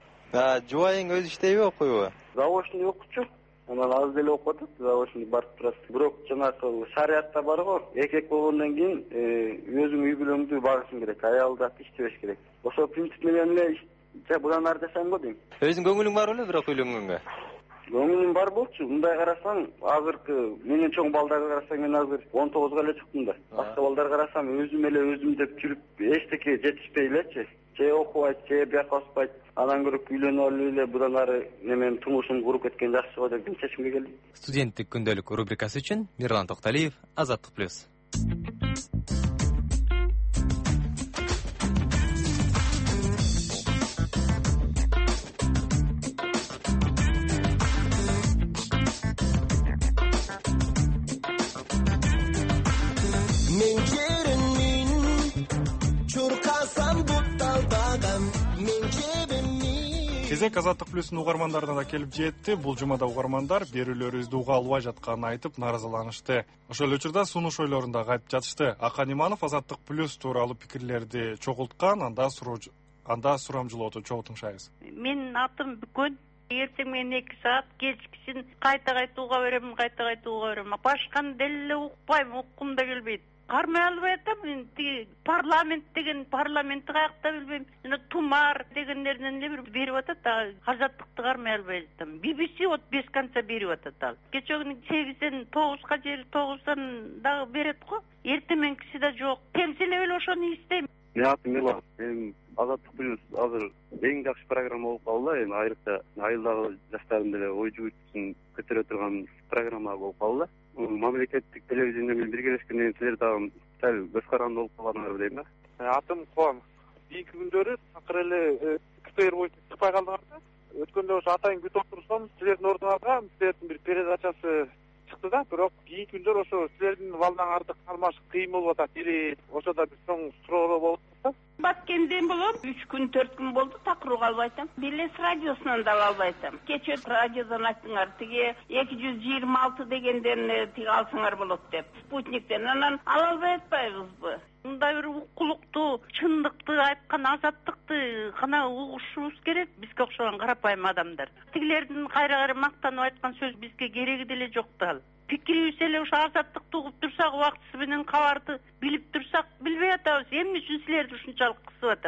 Жубайың өзү иштейби, окуйбу?
Заочный окучу. Анан аз деле окуп атат, заочный барып турат. Бирок жанагы шариатта бар го, эркек болгондон кийин өзүң үй бүлөңдү багышың керек, аялда иштебеш керек. Ошол принцип менен эле будан ары жашайм го дейм.
Өзүң көңүлүң бар беле бирок үйлөнгөнгө?
Көңүлүм бар болчу. Мындай карасаң, азыркы менен чоң балдарды карасаң, мен азыр он тогузга эле чыктым да. Башка балдарды карасам, өзүм эле өзүм деп жүрүп, эчтеке жетишпей элечи. Же окубайт, же бияка баспайт. Анан көрүп үйлөнүп алып эле будан ары немен турмушум куруп кеткен жакшы го деп чечимге келдим.
Студенттик күндөлүк рубрикасы үчүн Мирлан Токтолиев, Азаттык плюс.
Кезек Азаттык плюстун угармандарына да келип жетти. Бул жумада угармандар берүүлөрүбүздү уга албай жатканын айтып нааразыланышты. Ошол эле учурда сунуш ойлорун да айтып жатышты. Акан Иманов Азаттык плюс тууралуу пикирлерди чогулткан, анда суроо анда сурамжылооту чогултуңшайбыз.
Менин атым Бүкөн. Эртең менен эки саат, кечкисин кайта кайта уга берем, кайта кайта уга берем. Башканы деле укпайм, уккум да келбейт. Кармай албай атам, мен тиги парламент деген парламентти каякта билбейм. Жана Тумар дегендерден эле бир берип атат, Азаттыкты кармай албай атам. би би си вот без конца берип атат ал. Кече күнү сегизден тогузга жери тогуздан дагы берет го. Эртең мененкиси да жок. Келсе эле ошону издейм.
Мен атым Мирлан. Мен Азаттык плюс азыр эң жакшы программа болуп калды. Эми айрыкча айылдагы жаштардын деле ой жүгүртүүсүн көтөрө турган программа болуп калды. Мамлекеттик телевидение менен биргелешкенден силер дагы сәл көз каранды болуп калгандар дейм да.
Атым Кубан. Кийинки күндөрү такыр эле КПР боюнча чыкпай калдыңар да. Өткөндө ошо атайын күтүп турсам, силердин ордуңарга силердин бир передачасы чыкты да, бирок кийинки күндөр ошо силердин балдаңарды кармашып кыйын болуп атат. Ири ошодо бир чоң суроолор болуп атат.
Баткенден болом, үч күн төрт күн болду, такыр уга албай атам. Белес радиосунан да албай атам. Кече радиодон айттыңар, тиги эки жүз жыйырма алты дегенден тиги алсаңар болот деп. Спутниктен анан ала албай атпайбызбы? Мындай бир укулукту, чындыкты айткан азаттыкты гана угушубуз керек, бизге окшогон карапайым адамдар. Тигилердин кайра-кайра мактанып айткан сөз бизге кереги деле жок да. Пикирибиз эле ошо азаттыкты угуп турсак, убактысы менен кабарды билип турсак, билбей атабыз. Эмне үчүн силерди ушунчалык кысып атат?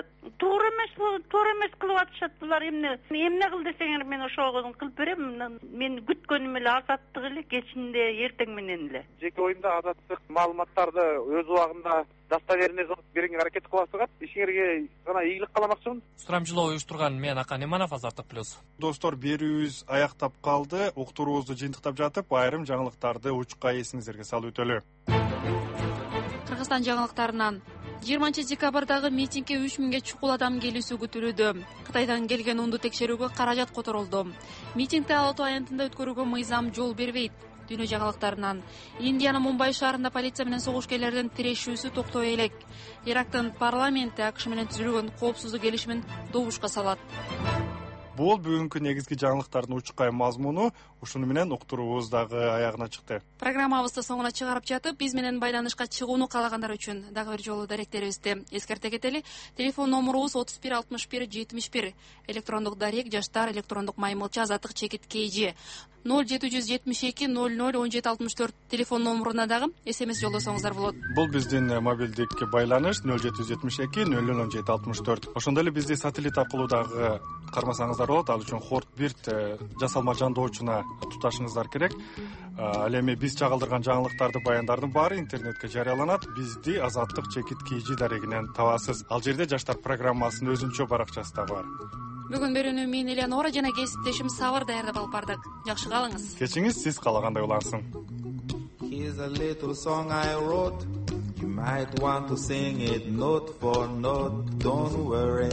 туура эмес бул, туура эмес кылып атышат булар. Эмне эмне кыл десеңер мен ошого кылып берем. Мен күткөнүм эле азаттык эле, кечинде, эртең менен эле.
Жеке оюмда азаттык маалыматтарды өз убагында достоверный кылып берүүгө аракет кыласызга. Ишиңерге гана ийгилик кааламакчымын.
Сурамчылоо уюштурган мен Акан Иманов, Азаттык плюс.
Достор, берүүбүз аяктап калды. Уктуруубузду жыйынтыктап жатып, айрым жаңылыктарды учка эсиңиздерге салып өтөлү.
Кыргызстан жаңылыктарынан жыйырманчы декабрдагы митингге үч миңге чукул адам келүүсү күтүлүүдө. Кытайдан келген унду текшерүүгө каражат которулду. Митингди Ала-Тоо аянтында өткөрүүгө мыйзам жол бербейт. Дүйнө жаңылыктарынан Индиянын Мумбай шаарында полиция менен согушкерлердин тирешүүсү токтой элек. Ирактын парламенти АКШ менен түзүлгөн коопсуздук келишимин добушка салат.
Бул бүгүнкү негизги жаңылыктардын учкай мазмуну. Ушуну менен уктуруубуз дагы аягына чыкты.
Программабызды соңуна чыгарып жатып, биз менен байланышка чыгууну каалагандар үчүн дагы бир жолу даректерибизди эскерте кетели. Телефон номурубуз отуз бир алтымыш бир жетимиш бир. Электрондук дарек жаштар электрондук маймылча азаттык чекит kg ноль жети жүз жетимиш эки ноль ноль он жети алтымыш төрт телефон номуруна дагы смс жолдосоңуздар болот.
Бул биздин мобилдик байланыш ноль жети жүз жетимиш эки ноль ноль он жети алтымыш төрт. Ошондой эле бизди сателлит аркылуу дагы кармасаңыздар болот. Ал үчүн хорт бирт жасалма жандоочуна туташыңыздар керек. Ал эми биз чагылдырган жаңылыктарды, баяндардын баары интернетке жарыяланат. Бизди Азаттык чекит kg дарегинен табасыз. Ал жерде жаштар программасынын өзүнчө баракчасы да бар.
Бүгүн берүүнү мен Элеонора жана кесиптешим Сабыр даярдап алып бардык. Жакшы калыңыз.
Кечиңиз сиз каалагандай улансын.
Here's a little song I wrote. You might want to sing it note for note. Don't worry.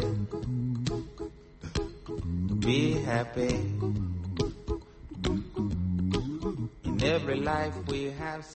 Be happy. In every life we have